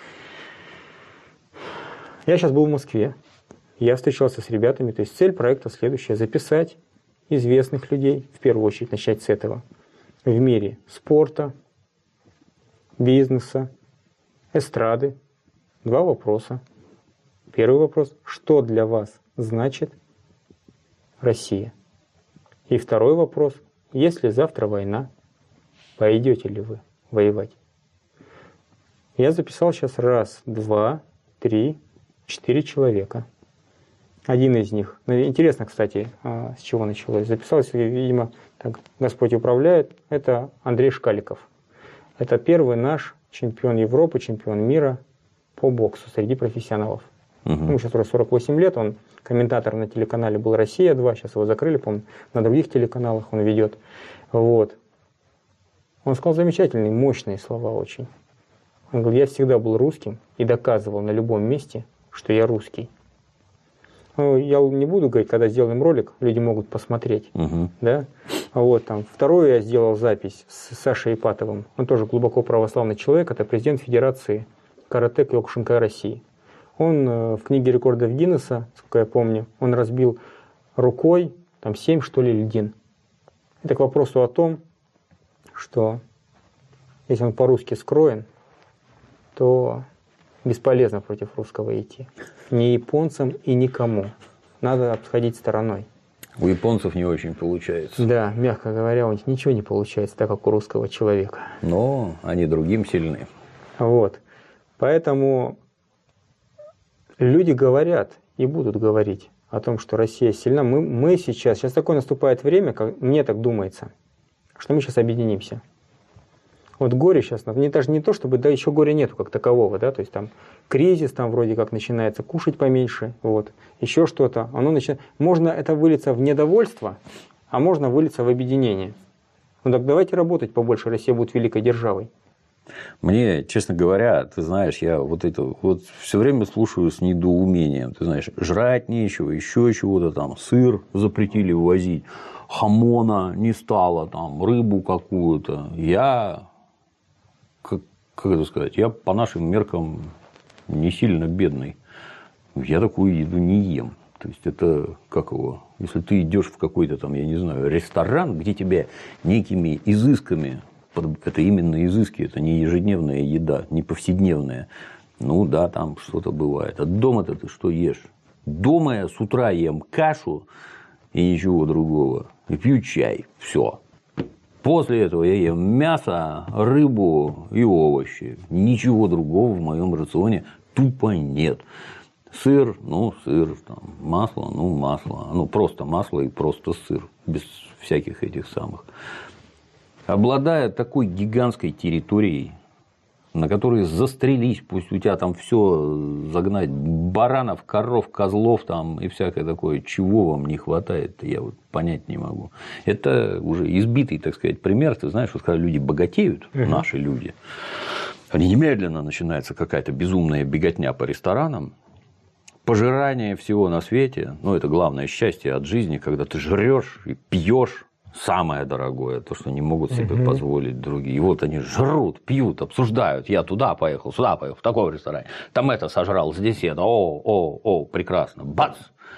Я сейчас был в Москве, я встречался с ребятами, то есть цель проекта следующая – записать известных людей, в первую очередь начать с этого, в мире спорта, бизнеса, эстрады. Два вопроса. Первый вопрос – что для вас значит Россия? И второй вопрос – если завтра война, пойдете ли вы воевать? Я записал сейчас раз, два, три, четыре человека. Один из них, интересно, кстати, с чего началось, записался, видимо, так Господь управляет, это Андрей Шкаликов. Это первый наш чемпион Европы, чемпион мира по боксу среди профессионалов. Угу. Ему сейчас уже сорок восемь лет, он комментатор на телеканале был «Россия два», сейчас его закрыли, по-моему, на других телеканалах он ведет. Вот. Он сказал замечательные, мощные слова очень. Он говорит, я всегда был русским и доказывал на любом месте, что я русский. Ну, я не буду говорить, когда сделаем ролик, люди могут посмотреть. Угу. Да? Вот, там. Вторую я сделал запись с Сашей Ипатовым. Он тоже глубоко православный человек, это президент Федерации каратэ Кёкушинкай России. Он э, в книге рекордов Гиннесса, сколько я помню, он разбил рукой там, семь, что ли, льдин. Это к вопросу о том, что если он по-русски скроен, то бесполезно против русского идти. Ни японцам и никому. Надо обходить стороной. У японцев не очень получается. Да, мягко говоря, у них ничего не получается, так как у русского человека. Но они другим сильны. Вот. Поэтому люди говорят и будут говорить о том, что Россия сильна. Мы, мы сейчас, сейчас такое наступает время, как мне так думается, что мы сейчас объединимся. Вот горе сейчас, не, даже не то, чтобы, да, еще горя нету как такового, да, то есть там кризис, там вроде как начинается, кушать поменьше, вот, еще что-то, оно начинает, можно это вылиться в недовольство, а можно вылиться в объединение. Ну так давайте работать побольше, Россия будет великой державой. Мне, честно говоря, ты знаешь, я вот это вот все время слушаю с недоумением, ты знаешь, жрать нечего, еще чего-то там, сыр запретили ввозить, хамона не стало, там, рыбу какую-то, я... Как, как это сказать, я по нашим меркам не сильно бедный. Я такую еду не ем. То есть, это как его, если ты идешь в какой-то там, я не знаю, ресторан, где тебя некими изысками, это именно изыски, это не ежедневная еда, не повседневная. Ну да, там что-то бывает. А дома-то ты что ешь? Дома я с утра ем кашу и ничего другого. И пью чай. Все. После этого я ем мясо, рыбу и овощи. Ничего другого в моем рационе тупо нет. Сыр, ну сыр, там, масло, ну масло. Ну просто масло и просто сыр. Без всяких этих самых. Обладая такой гигантской территорией, на которой застрелись, пусть у тебя там все загнать, баранов, коров, козлов там и всякое такое, чего вам не хватает, я вот понять не могу. Это уже избитый, так сказать, пример, ты знаешь, вот когда люди богатеют, угу. наши люди, они немедленно начинается какая-то безумная беготня по ресторанам, пожирание всего на свете, ну это главное счастье от жизни, когда ты жрешь и пьешь. Самое дорогое, то, что не могут себе угу. позволить другие. И вот они жрут, пьют, обсуждают. Я туда поехал, сюда поехал, в такой ресторан. Там это сожрал, здесь это. О, о, о, прекрасно. Бац!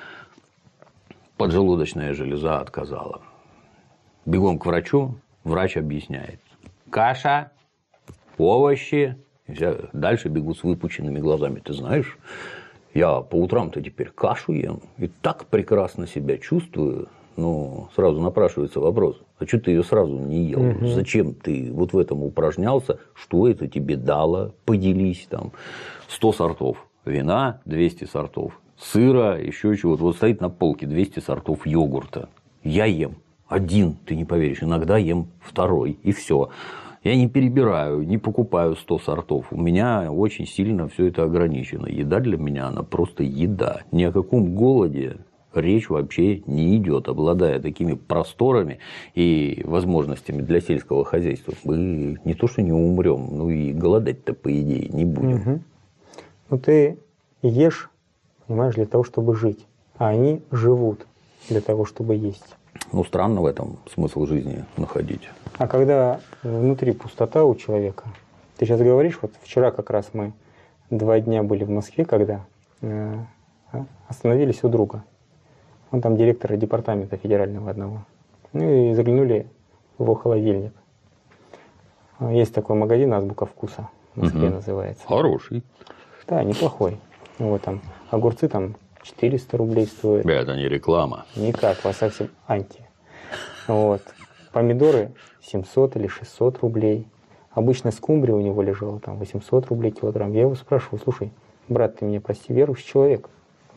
Поджелудочная железа отказала. Бегом к врачу, врач объясняет. Каша, овощи. Дальше бегут с выпученными глазами. Ты знаешь, я по утрам-то теперь кашу ем. И так прекрасно себя чувствую. Ну, сразу напрашивается вопрос, а что ты ее сразу не ел? Угу. Зачем ты вот в этом упражнялся? Что это тебе дало? Поделись там. сто сортов вина, двести сортов сыра, еще чего-то. Вот стоит на полке двести сортов йогурта. Я ем один, ты не поверишь, иногда ем второй, и все. Я не перебираю, не покупаю сто сортов. У меня очень сильно все это ограничено. Еда для меня, она просто еда. Ни о каком голоде речь вообще не идет, обладая такими просторами и возможностями для сельского хозяйства. Мы не то что не умрем, ну и голодать-то, по идее, не будем. Угу. Ну ты ешь, понимаешь, для того, чтобы жить. А они живут для того, чтобы есть. Ну, странно в этом смысл жизни находить. А когда внутри пустота у человека, ты сейчас говоришь, вот вчера как раз мы два дня были в Москве, когда э, остановились у друга. Он там директор департамента федерального одного. Ну и заглянули в его холодильник. Есть такой магазин «Азбука вкуса», в Москве угу. называется. Хороший. Да, неплохой. Вот там огурцы там четыреста рублей стоят. Это не реклама. Никак, во совсем анти. Вот. Помидоры семьсот или шестьсот рублей. Обычно скумбрия у него лежала там восемьсот рублей килограмм. Я его спрашиваю, слушай, брат, ты меня прости, верующий человек.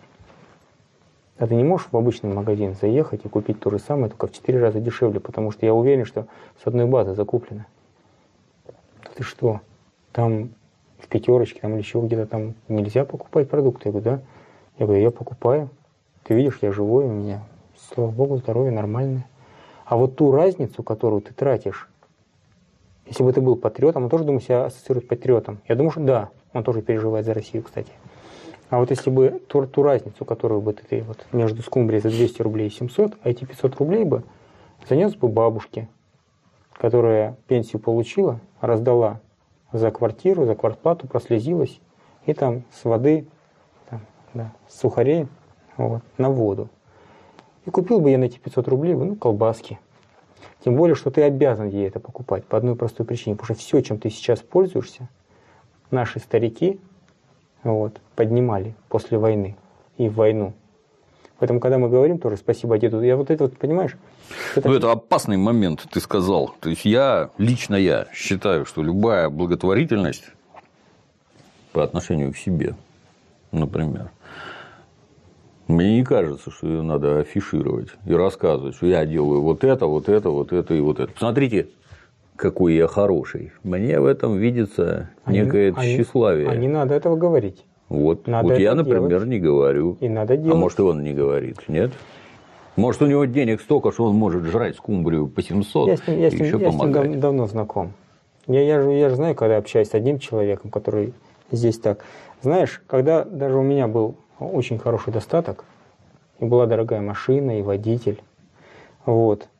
А ты не можешь в обычный магазин заехать и купить то же самое, только в четыре раза дешевле, потому что я уверен, что с одной базы закуплено. Ты что, там в пятерочке там, или еще где-то там нельзя покупать продукты? Я говорю, да. Я говорю, я покупаю. Ты видишь, я живой, у меня, слава богу, здоровье нормальное. А вот ту разницу, которую ты тратишь, если бы ты был патриотом, он тоже, думаю, себя ассоциирует с патриотом. Я думаю, что да, он тоже переживает за Россию, кстати. А вот если бы ту, ту разницу, которую бы ты вот между скумбрией за двести рублей и семьсот, а эти пятьсот рублей бы занес бы бабушке, которая пенсию получила, раздала за квартиру, за квартплату, прослезилась, и там с воды, там, да, с сухарей вот, на воду. И купил бы я на эти пятьсот рублей ну, колбаски, Тем более, что ты обязан ей это покупать по одной простой причине. Потому что все, чем ты сейчас пользуешься, наши старики вот, поднимали после войны и в войну. Поэтому, когда мы говорим тоже спасибо деду, я вот это вот, понимаешь? Это... Ну, это опасный момент, ты сказал. То есть, я, лично я считаю, что любая благотворительность по отношению к себе, например, мне не кажется, что ее надо афишировать и рассказывать, что я делаю вот это, вот это, вот это и вот это. Посмотрите, какой я хороший. Мне в этом видится некое а тщеславие. А не надо этого говорить. Вот, надо вот я, например, делать. не говорю. И надо делать. А может, и он не говорит, нет? Может, у него денег столько, что он может жрать скумбрию по семьсот я с ним, я и с ним, еще я помогать. с ним дав- давно знаком. Я, я, же, я же знаю, когда общаюсь с одним человеком, который здесь так. Знаешь, когда даже у меня был очень хороший достаток, и была дорогая машина, и водитель, вот,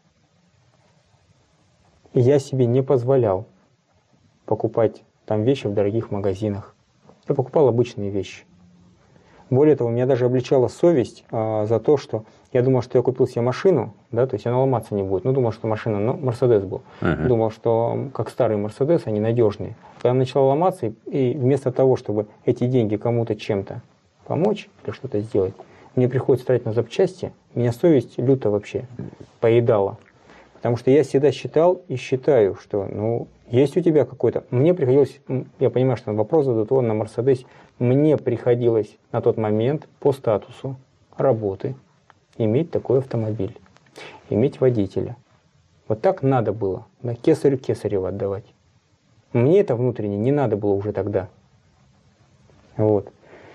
я себе не позволял покупать там вещи в дорогих магазинах. Я покупал обычные вещи. Более того, меня даже обличала совесть а, за то, что я думал, что я купил себе машину, да, то есть она ломаться не будет. Ну, думал, что машина, ну, Мерседес был. Uh-huh. Думал, что как старый Мерседес, они надежные. Когда она начала ломаться, и, и вместо того, чтобы эти деньги кому-то чем-то помочь или что-то сделать, мне приходится тратить на запчасти, меня совесть люто вообще поедала. Потому что я всегда считал и считаю, что, ну, есть у тебя какой-то... Мне приходилось, я понимаю, что вопрос задают он на Мерседесе, мне приходилось на тот момент по статусу работы иметь такой автомобиль, иметь водителя. Вот так надо было, на кесарю кесарево отдавать. Мне это внутренне не надо было уже тогда. Вот.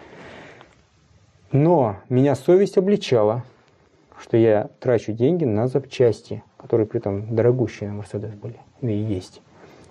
Но меня совесть обличала, что я трачу деньги на запчасти, которые при этом дорогущие на Мерседес были, и есть.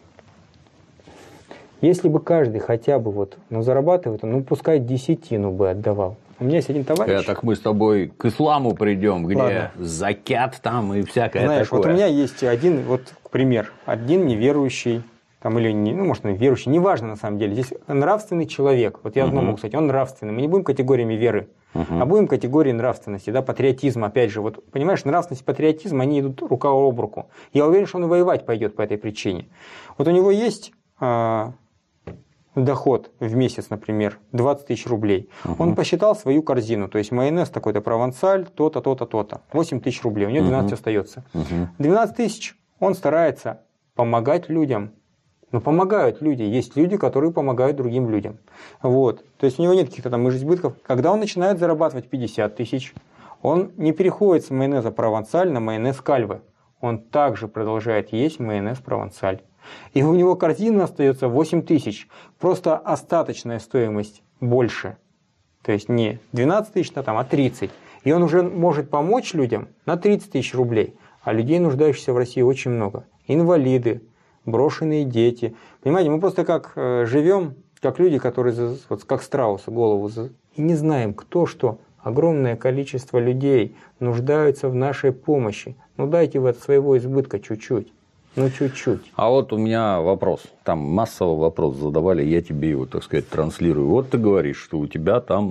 Если бы каждый хотя бы вот, ну, зарабатывает, ну, пускай десятину бы отдавал. У меня есть один товарищ... Э, так мы с тобой к исламу придем, где Ладно. закят там и всякое Знаешь, такое. вот у меня есть один, вот, пример, один неверующий, там, или, не, ну, может, он верующий, неважно на самом деле, здесь нравственный человек, вот я одно могу сказать, он нравственный, мы не будем категориями веры, uh-huh. а будем категорией нравственности, да, патриотизма, опять же, вот, понимаешь, нравственность и патриотизм, они идут рука об руку. Я уверен, что он и воевать пойдет по этой причине. Вот у него есть... А, доход в месяц, например, двадцать тысяч рублей. Uh-huh. Он посчитал свою корзину, то есть майонез такой-то провансаль, то-то, то-то, то-то. восемь тысяч рублей, у него двенадцать uh-huh. остается. Uh-huh. двенадцать тысяч он старается помогать людям. Но помогают люди. Есть люди, которые помогают другим людям. Вот. То есть у него нет каких-то там избытков. Когда он начинает зарабатывать пятьдесят тысяч, он не переходит с майонеза провансаль на майонез кальве. Он также продолжает есть майонез провансаль. И у него корзина остается восемь тысяч. Просто остаточная стоимость больше. То есть не двенадцать тысяч, а тридцать. И он уже может помочь людям на тридцать тысяч рублей. А людей, нуждающихся в России, очень много. Инвалиды, брошенные дети. Понимаете, мы просто как э, живем, как люди, которые вот, как страусы голову за... и не знаем, кто что. Огромное количество людей нуждаются в нашей помощи. Ну дайте вы от своего избытка чуть-чуть. Ну, чуть-чуть. А вот у меня вопрос. Там массово вопрос задавали, я тебе его, так сказать, транслирую. Вот ты говоришь, что у тебя там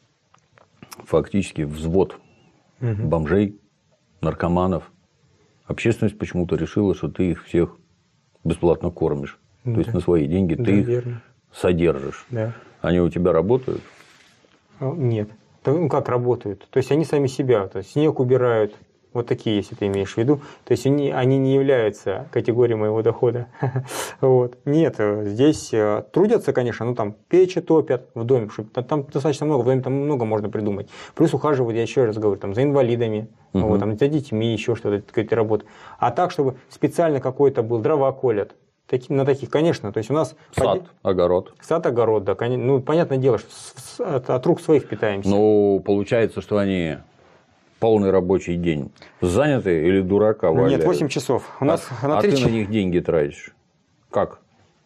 фактически взвод угу. бомжей, наркоманов. Общественность почему-то решила, что ты их всех бесплатно кормишь. Ну, То да. есть на свои деньги да, ты их верно. содержишь. Да. Они у тебя работают? Нет. Ну, как работают? То есть они сами себя, то есть снег убирают. Вот такие, если ты имеешь в виду. То есть они, они не являются категорией моего дохода. Вот. Нет, здесь трудятся, конечно, ну там печи топят в доме, там достаточно много, в доме там много можно придумать. Плюс ухаживают, я еще раз говорю, там, за инвалидами, угу. вот, там, за детьми, еще что-то, какие-то работы. А так, чтобы специально какой-то был, дрова колят. Таки, на таких, конечно. То есть у нас сад, под... огород. Сад, огород, да. Ну, понятное дело, что от, от рук своих питаемся. Ну, получается, что они... Полный рабочий день. Заняты или дурака валяют? Нет, восемь часов. У нас а на а ты на них деньги тратишь? Как?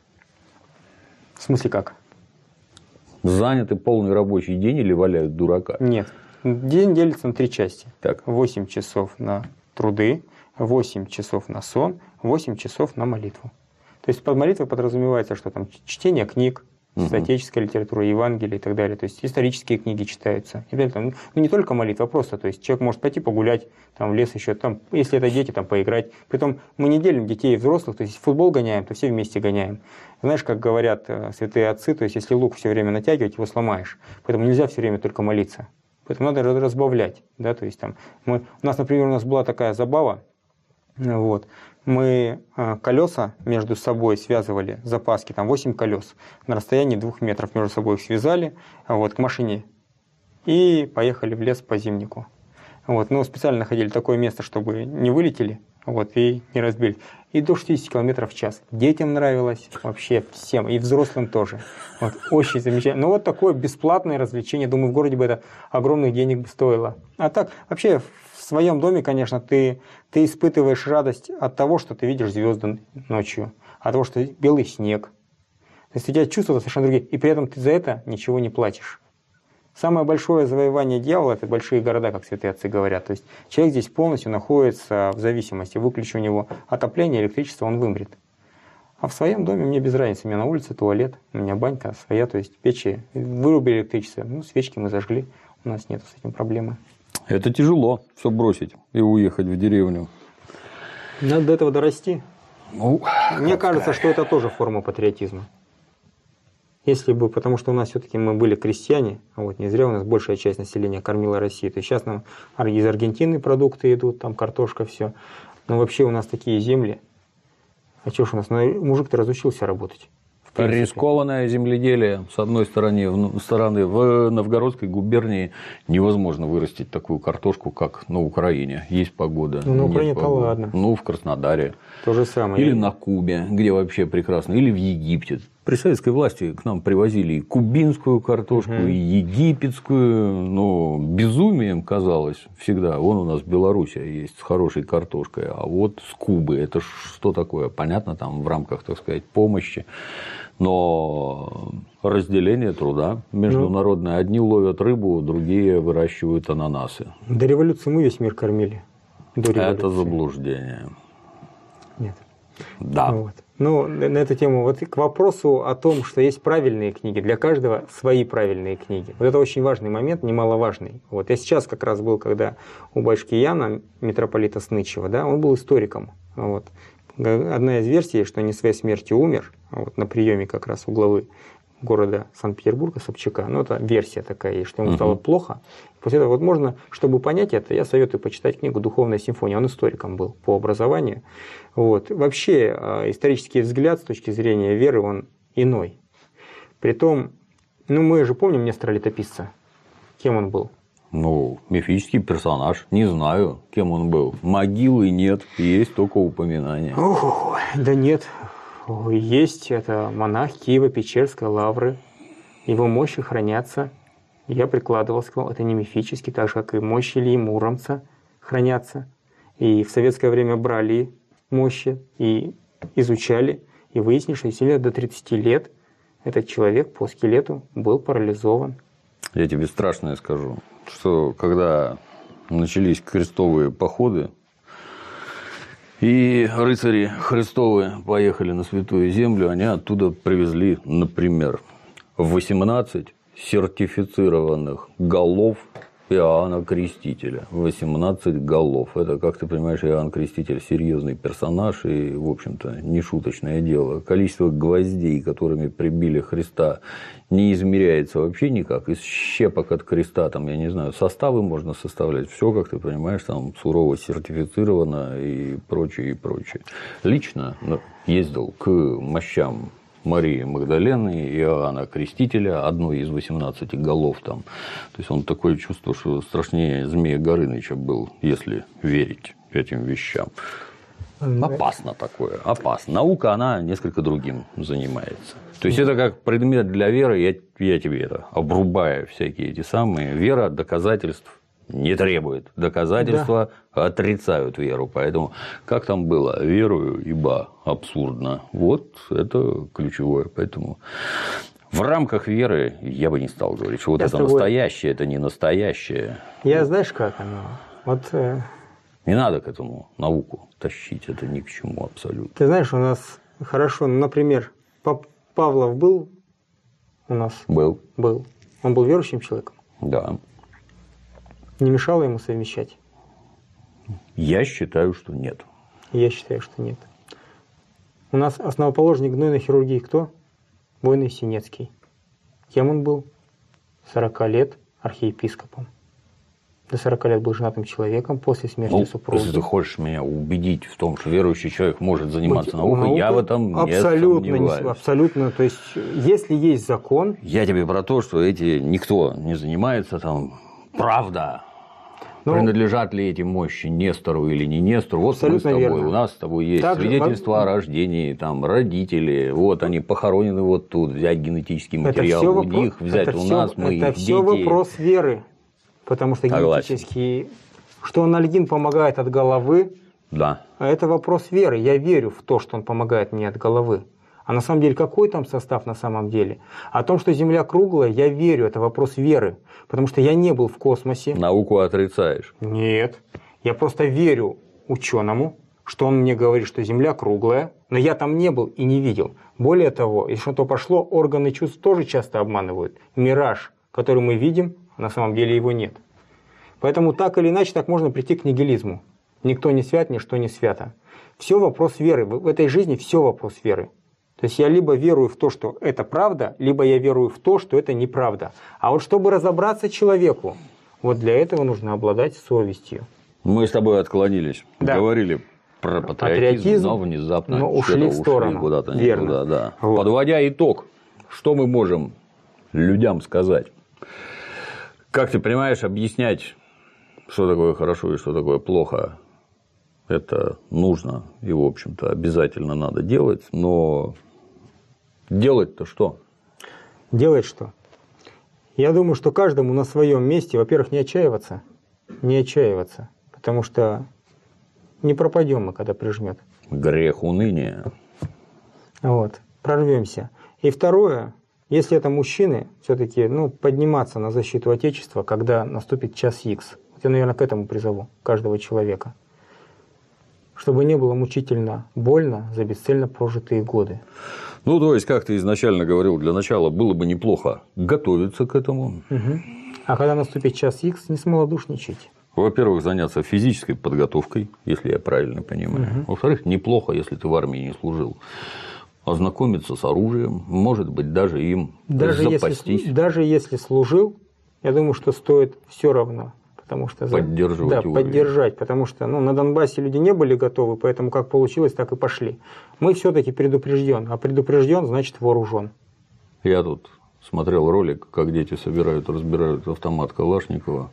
В смысле как? Заняты полный рабочий день или валяют дурака? Нет. День делится на три части. Так. восемь часов на труды, восемь часов на сон, восемь часов на молитву. То есть под молитвой подразумевается, что там чтение книг, угу. отеческая литература, Евангелие и так далее. То есть исторические книги читаются. И далее, там, ну, не только молитва, просто. То есть человек может пойти погулять там, в лес еще, там, если это дети, там, поиграть. Притом мы не делим детей и взрослых. То есть если футбол гоняем, то все вместе гоняем. Знаешь, как говорят святые отцы, то есть если лук все время натягивать, его сломаешь. Поэтому нельзя все время только молиться. Поэтому надо разбавлять. Да? То есть, там, мы, у нас, например, у нас была такая забава. Вот. Мы колеса между собой связывали, запаски, там восемь колес, на расстоянии двух метров между собой их связали вот, к машине и поехали в лес по зимнику. Вот. Ну, специально находили такое место, чтобы не вылетели вот, и не разбили. И до шестидесяти километров в час. Детям нравилось, вообще всем, и взрослым тоже. Вот, очень замечательно. Ну, вот такое бесплатное развлечение. Думаю, в городе бы это огромных денег бы стоило. А так, вообще, в своем доме, конечно, ты, ты испытываешь радость от того, что ты видишь звезды ночью, от того, что белый снег. То есть у тебя чувства совершенно другие, и при этом ты за это ничего не платишь. Самое большое завоевание дьявола – это большие города, как святые отцы говорят. То есть человек здесь полностью находится в зависимости. Выключи у него отопление, электричество, он вымрет. А в своем доме мне без разницы. У меня на улице туалет, у меня банька своя, то есть печи. Вырубили электричество, ну, свечки мы зажгли, у нас нет с этим проблемы. Это тяжело, все бросить и уехать в деревню. Надо до этого дорасти. Ну, Мне кажется, что это тоже форма патриотизма. Если бы, потому что у нас все-таки мы были крестьяне, а вот не зря у нас большая часть населения кормила Россию, то сейчас нам из Аргентины продукты идут, там картошка, все. Но вообще у нас такие земли. А что ж у нас, ну, мужик-то разучился работать. Рискованное земледелие, с одной стороны, стороны, в Новгородской губернии невозможно вырастить такую картошку, как на Украине. Есть погода. Ну, на Украине-то ладно. Ну, в Краснодаре. То же самое. Или на Кубе, где вообще прекрасно. Или в Египте. При советской власти к нам привозили и кубинскую картошку, угу. и египетскую. Но безумием казалось всегда. Вон у нас Белоруссия есть с хорошей картошкой. А вот с Кубы. Это что такое? Понятно, там в рамках, так сказать, помощи. Но разделение труда международное. Одни ловят рыбу, другие выращивают ананасы. До революции мы весь мир кормили. До революции. Это заблуждение. Нет. Да. Вот. Ну, на эту тему, вот к вопросу о том, что есть правильные книги, для каждого свои правильные книги. Вот это очень важный момент, немаловажный. Вот я сейчас как раз был, когда у батюшки Яна, митрополита Снычева, да, он был историком. Вот. Одна из версий, что не своей смертью умер, вот, на приеме как раз у главы города Санкт-Петербурга, Собчака. Ну, это версия такая есть, что ему стало uh-huh. плохо. После этого, вот можно, чтобы понять это, я советую почитать книгу «Духовная симфония». Он историком был по образованию. Вот. Вообще, исторический взгляд с точки зрения веры, он иной. Притом, ну, мы же помним Нестора Летописца. Кем он был? Ну, мифический персонаж. Не знаю, кем он был. Могилы нет, есть только упоминания. Ох, да нет. Есть, это монах Киево-Печерской лавры. Его мощи хранятся. Я прикладывал, сказал, это не мифически, так же, как и мощи Ильи Муромца хранятся. И в советское время брали мощи и изучали. И выяснили, что если до тридцати лет этот человек по скелету был парализован. Я тебе страшное скажу, что когда начались крестовые походы, и рыцари Христовы поехали на Святую Землю, они оттуда привезли, например, восемнадцать сертифицированных голов Иоанна Крестителя. восемнадцать голов. Это, как ты понимаешь, Иоанн Креститель серьезный персонаж и, в общем-то, не шуточное дело. Количество гвоздей, которыми прибили Христа, не измеряется вообще никак. Из щепок от креста, там, я не знаю, составы можно составлять. Все, как ты понимаешь, там сурово сертифицировано и прочее, и прочее. Лично ездил к мощам Марии Магдалены и Иоанна Крестителя, одной из восемнадцати голов там. То есть он такое чувство, что страшнее Змея Горыныча был, если верить этим вещам. Опасно такое, опасно. Наука, она несколько другим занимается. То есть это как предмет для веры, я, я тебе это обрубаю всякие эти самые. Вера доказательств не требует. Доказательства да. отрицают веру. Поэтому, как там было, верую, ибо абсурдно. Вот это ключевое. Поэтому в рамках веры я бы не стал говорить, что вот я это тобой... настоящее, это не настоящее. Я знаешь, как оно? Вот, э... Не надо к этому науку тащить, это ни к чему абсолютно. Ты знаешь, у нас хорошо, например, Павлов был у нас? Был. Был. Он был верующим человеком? Да. Не мешало ему совмещать? Я считаю, что нет. Я считаю, что нет. У нас основоположник гнойной хирургии кто? Войный Синецкий. Кем он был? сорок лет архиепископом. До сорока лет был женатым человеком после смерти ну, супруги. Если ты хочешь меня убедить в том, что верующий человек может заниматься Вот, наукой, наука, я в этом абсолютно не сомневаюсь. Не, абсолютно. То есть, если есть закон... Я тебе про то, что эти никто не занимается, там, правда. Ну, принадлежат ли эти мощи Нестору или не Нестору? Вот мы с тобой, верно. У нас с тобой есть Также, свидетельство во... о рождении, там, родители, вот они похоронены вот тут, взять генетический материал у вопро... них, взять это у все... нас, мы это их все дети. вопрос веры, потому что генетический... Что анальгин помогает от головы, да. А это вопрос веры. Я верю в то, что он помогает мне от головы. А на самом деле, какой там состав на самом деле? О том, что Земля круглая, я верю, это вопрос веры. Потому что я не был в космосе. Науку отрицаешь? Нет. Я просто верю ученому, что он мне говорит, что Земля круглая, но я там не был и не видел. Более того, если что-то пошло, органы чувств тоже часто обманывают. Мираж, который мы видим, на самом деле его нет. Поэтому так или иначе так можно прийти к нигилизму. Никто не свят, ничто не свято. Все вопрос веры. В этой жизни все вопрос веры. То есть я либо верую в то, что это правда, либо я верую в то, что это неправда. А вот чтобы разобраться человеку, вот для этого нужно обладать совестью. Мы с тобой отклонились. Да. Говорили про патриотизм, патриотизм, но внезапно но ушли в сторону. Куда-то Верно. Никуда, да. Вот. Подводя итог, что мы можем людям сказать? Как ты понимаешь, объяснять, что такое хорошо и что такое плохо, это нужно и, в общем-то, обязательно надо делать, но делать-то что? Делать что? Я думаю, что каждому на своем месте, во-первых, не отчаиваться, не отчаиваться, потому что не пропадем мы, когда прижмет. Грех уныния. Вот, прорвемся. И второе, если это мужчины, все-таки ну, подниматься на защиту Отечества, когда наступит час икс. Я, наверное, к этому призову каждого человека. Чтобы не было мучительно больно за бесцельно прожитые годы. Ну, то есть, как ты изначально говорил, для начала было бы неплохо готовиться к этому. Угу. А когда наступит час икс, не смолодушничать. Во-первых, заняться физической подготовкой, если я правильно понимаю. Угу. Во-вторых, неплохо, если ты в армии не служил. Ознакомиться с оружием, может быть, даже им даже запастись. Если, даже если служил, я думаю, что стоит все равно. Потому что, поддерживать да, уровень. поддержать, потому что ну, на Донбассе люди не были готовы, поэтому как получилось, так и пошли. Мы все-таки предупрежден, а предупрежден значит вооружен. Я тут смотрел ролик, как дети собирают, разбирают автомат Калашникова.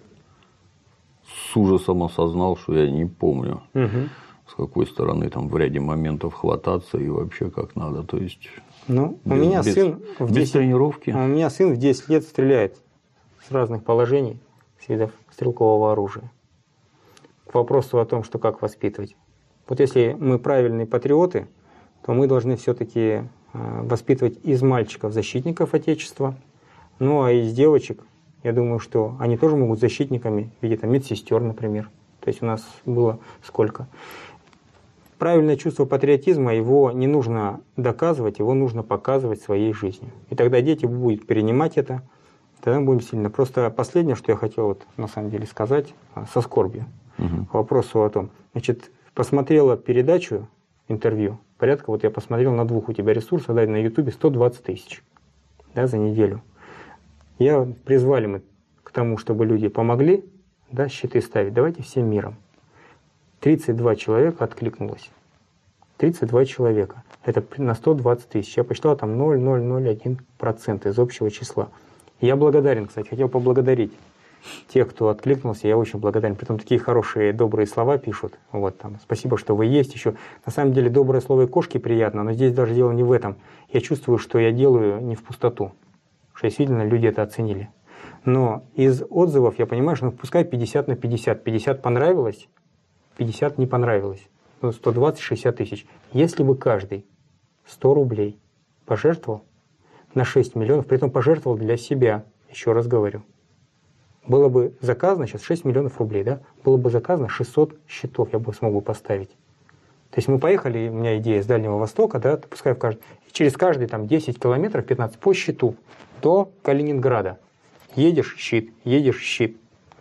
С ужасом осознал, что я не помню, угу. с какой стороны там в ряде моментов хвататься и вообще как надо. То есть ну, без, у меня без, сын в без десять, тренировки. У меня сын в десять лет стреляет с разных положений, с видов стрелкового оружия. К вопросу о том, что как воспитывать. Вот если мы правильные патриоты, то мы должны все-таки воспитывать из мальчиков защитников Отечества, ну а из девочек, я думаю, что они тоже могут быть защитниками в виде там, медсестер, например. То есть у нас было сколько. Правильное чувство патриотизма, его не нужно доказывать, его нужно показывать своей жизнью. И тогда дети будут перенимать это, тогда мы будем сильно. Просто последнее, что я хотел вот, на самом деле сказать, со скорбью, угу. к вопросу о том. Значит, посмотрела передачу, интервью, порядка, вот я посмотрел на двух у тебя ресурсах, да, на Ютубе сто двадцать тысяч да, за неделю. Я призвали мы к тому, чтобы люди помогли, да, щиты ставить. Давайте всем миром. тридцать два человека откликнулось. тридцать два человека. Это на сто двадцать тысяч. Я посчитал там ноль целых ноль ноль один процент из общего числа. Я благодарен, кстати, хотел поблагодарить тех, кто откликнулся. Я очень благодарен. Притом такие хорошие, добрые слова пишут. Вот там. Спасибо, что вы есть еще. На самом деле доброе слово и кошке приятно, но здесь даже дело не в этом. Я чувствую, что я делаю не в пустоту. Что действительно люди это оценили. Но из отзывов я понимаю, что ну, пускай пятьдесят на пятьдесят. пятьдесят понравилось, пятьдесят не понравилось. Ну, сто двадцать — шестьдесят тысяч. Если бы каждый сто рублей пожертвовал на шесть миллионов, при этом пожертвовал для себя, еще раз говорю, было бы заказано, сейчас шесть миллионов рублей, да, было бы заказано шестьсот счетов, я бы смог бы поставить. То есть мы поехали, у меня идея с Дальнего Востока, да, пускай в каждый, и через каждый там десять километров, пятнадцать по счету до Калининграда. Едешь – щит, едешь – щит.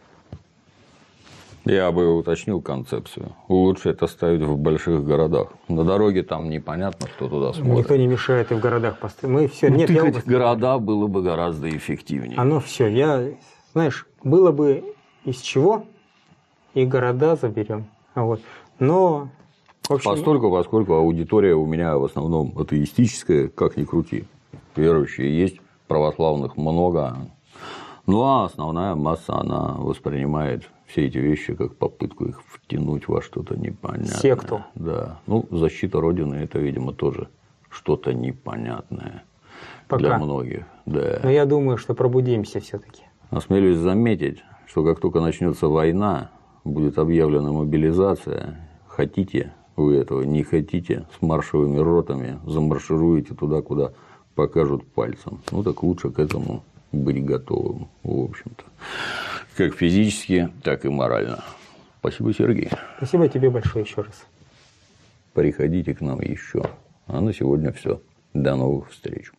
Я бы уточнил концепцию. Лучше это ставить в больших городах. На дороге там непонятно, кто туда смотрит. Никто не мешает и в городах поставить. Мы все. Ну, Нет, я тыкать в города было бы гораздо эффективнее. Оно все. Я, знаешь, было бы из чего, и города заберем. Вот. Но в общем, Постольку, поскольку аудитория у меня в основном атеистическая, как ни крути. Верующие есть, православных много. Ну, а основная масса, она воспринимает все эти вещи как попытку их втянуть во что-то непонятное. Секту. Да. Ну, защита Родины – это, видимо, тоже что-то непонятное. Пока. Для многих. Да. Но я думаю, что пробудимся все-таки. Осмелюсь заметить, что как только начнется война, будет объявлена мобилизация. Хотите вы этого, не хотите, с маршевыми ротами замаршируете туда, куда покажут пальцем. Ну, так лучше к этому быть готовым, в общем-то. Как физически, так и морально. Спасибо, Сергей. Спасибо тебе большое еще раз. Приходите к нам еще. А на сегодня все. До новых встреч.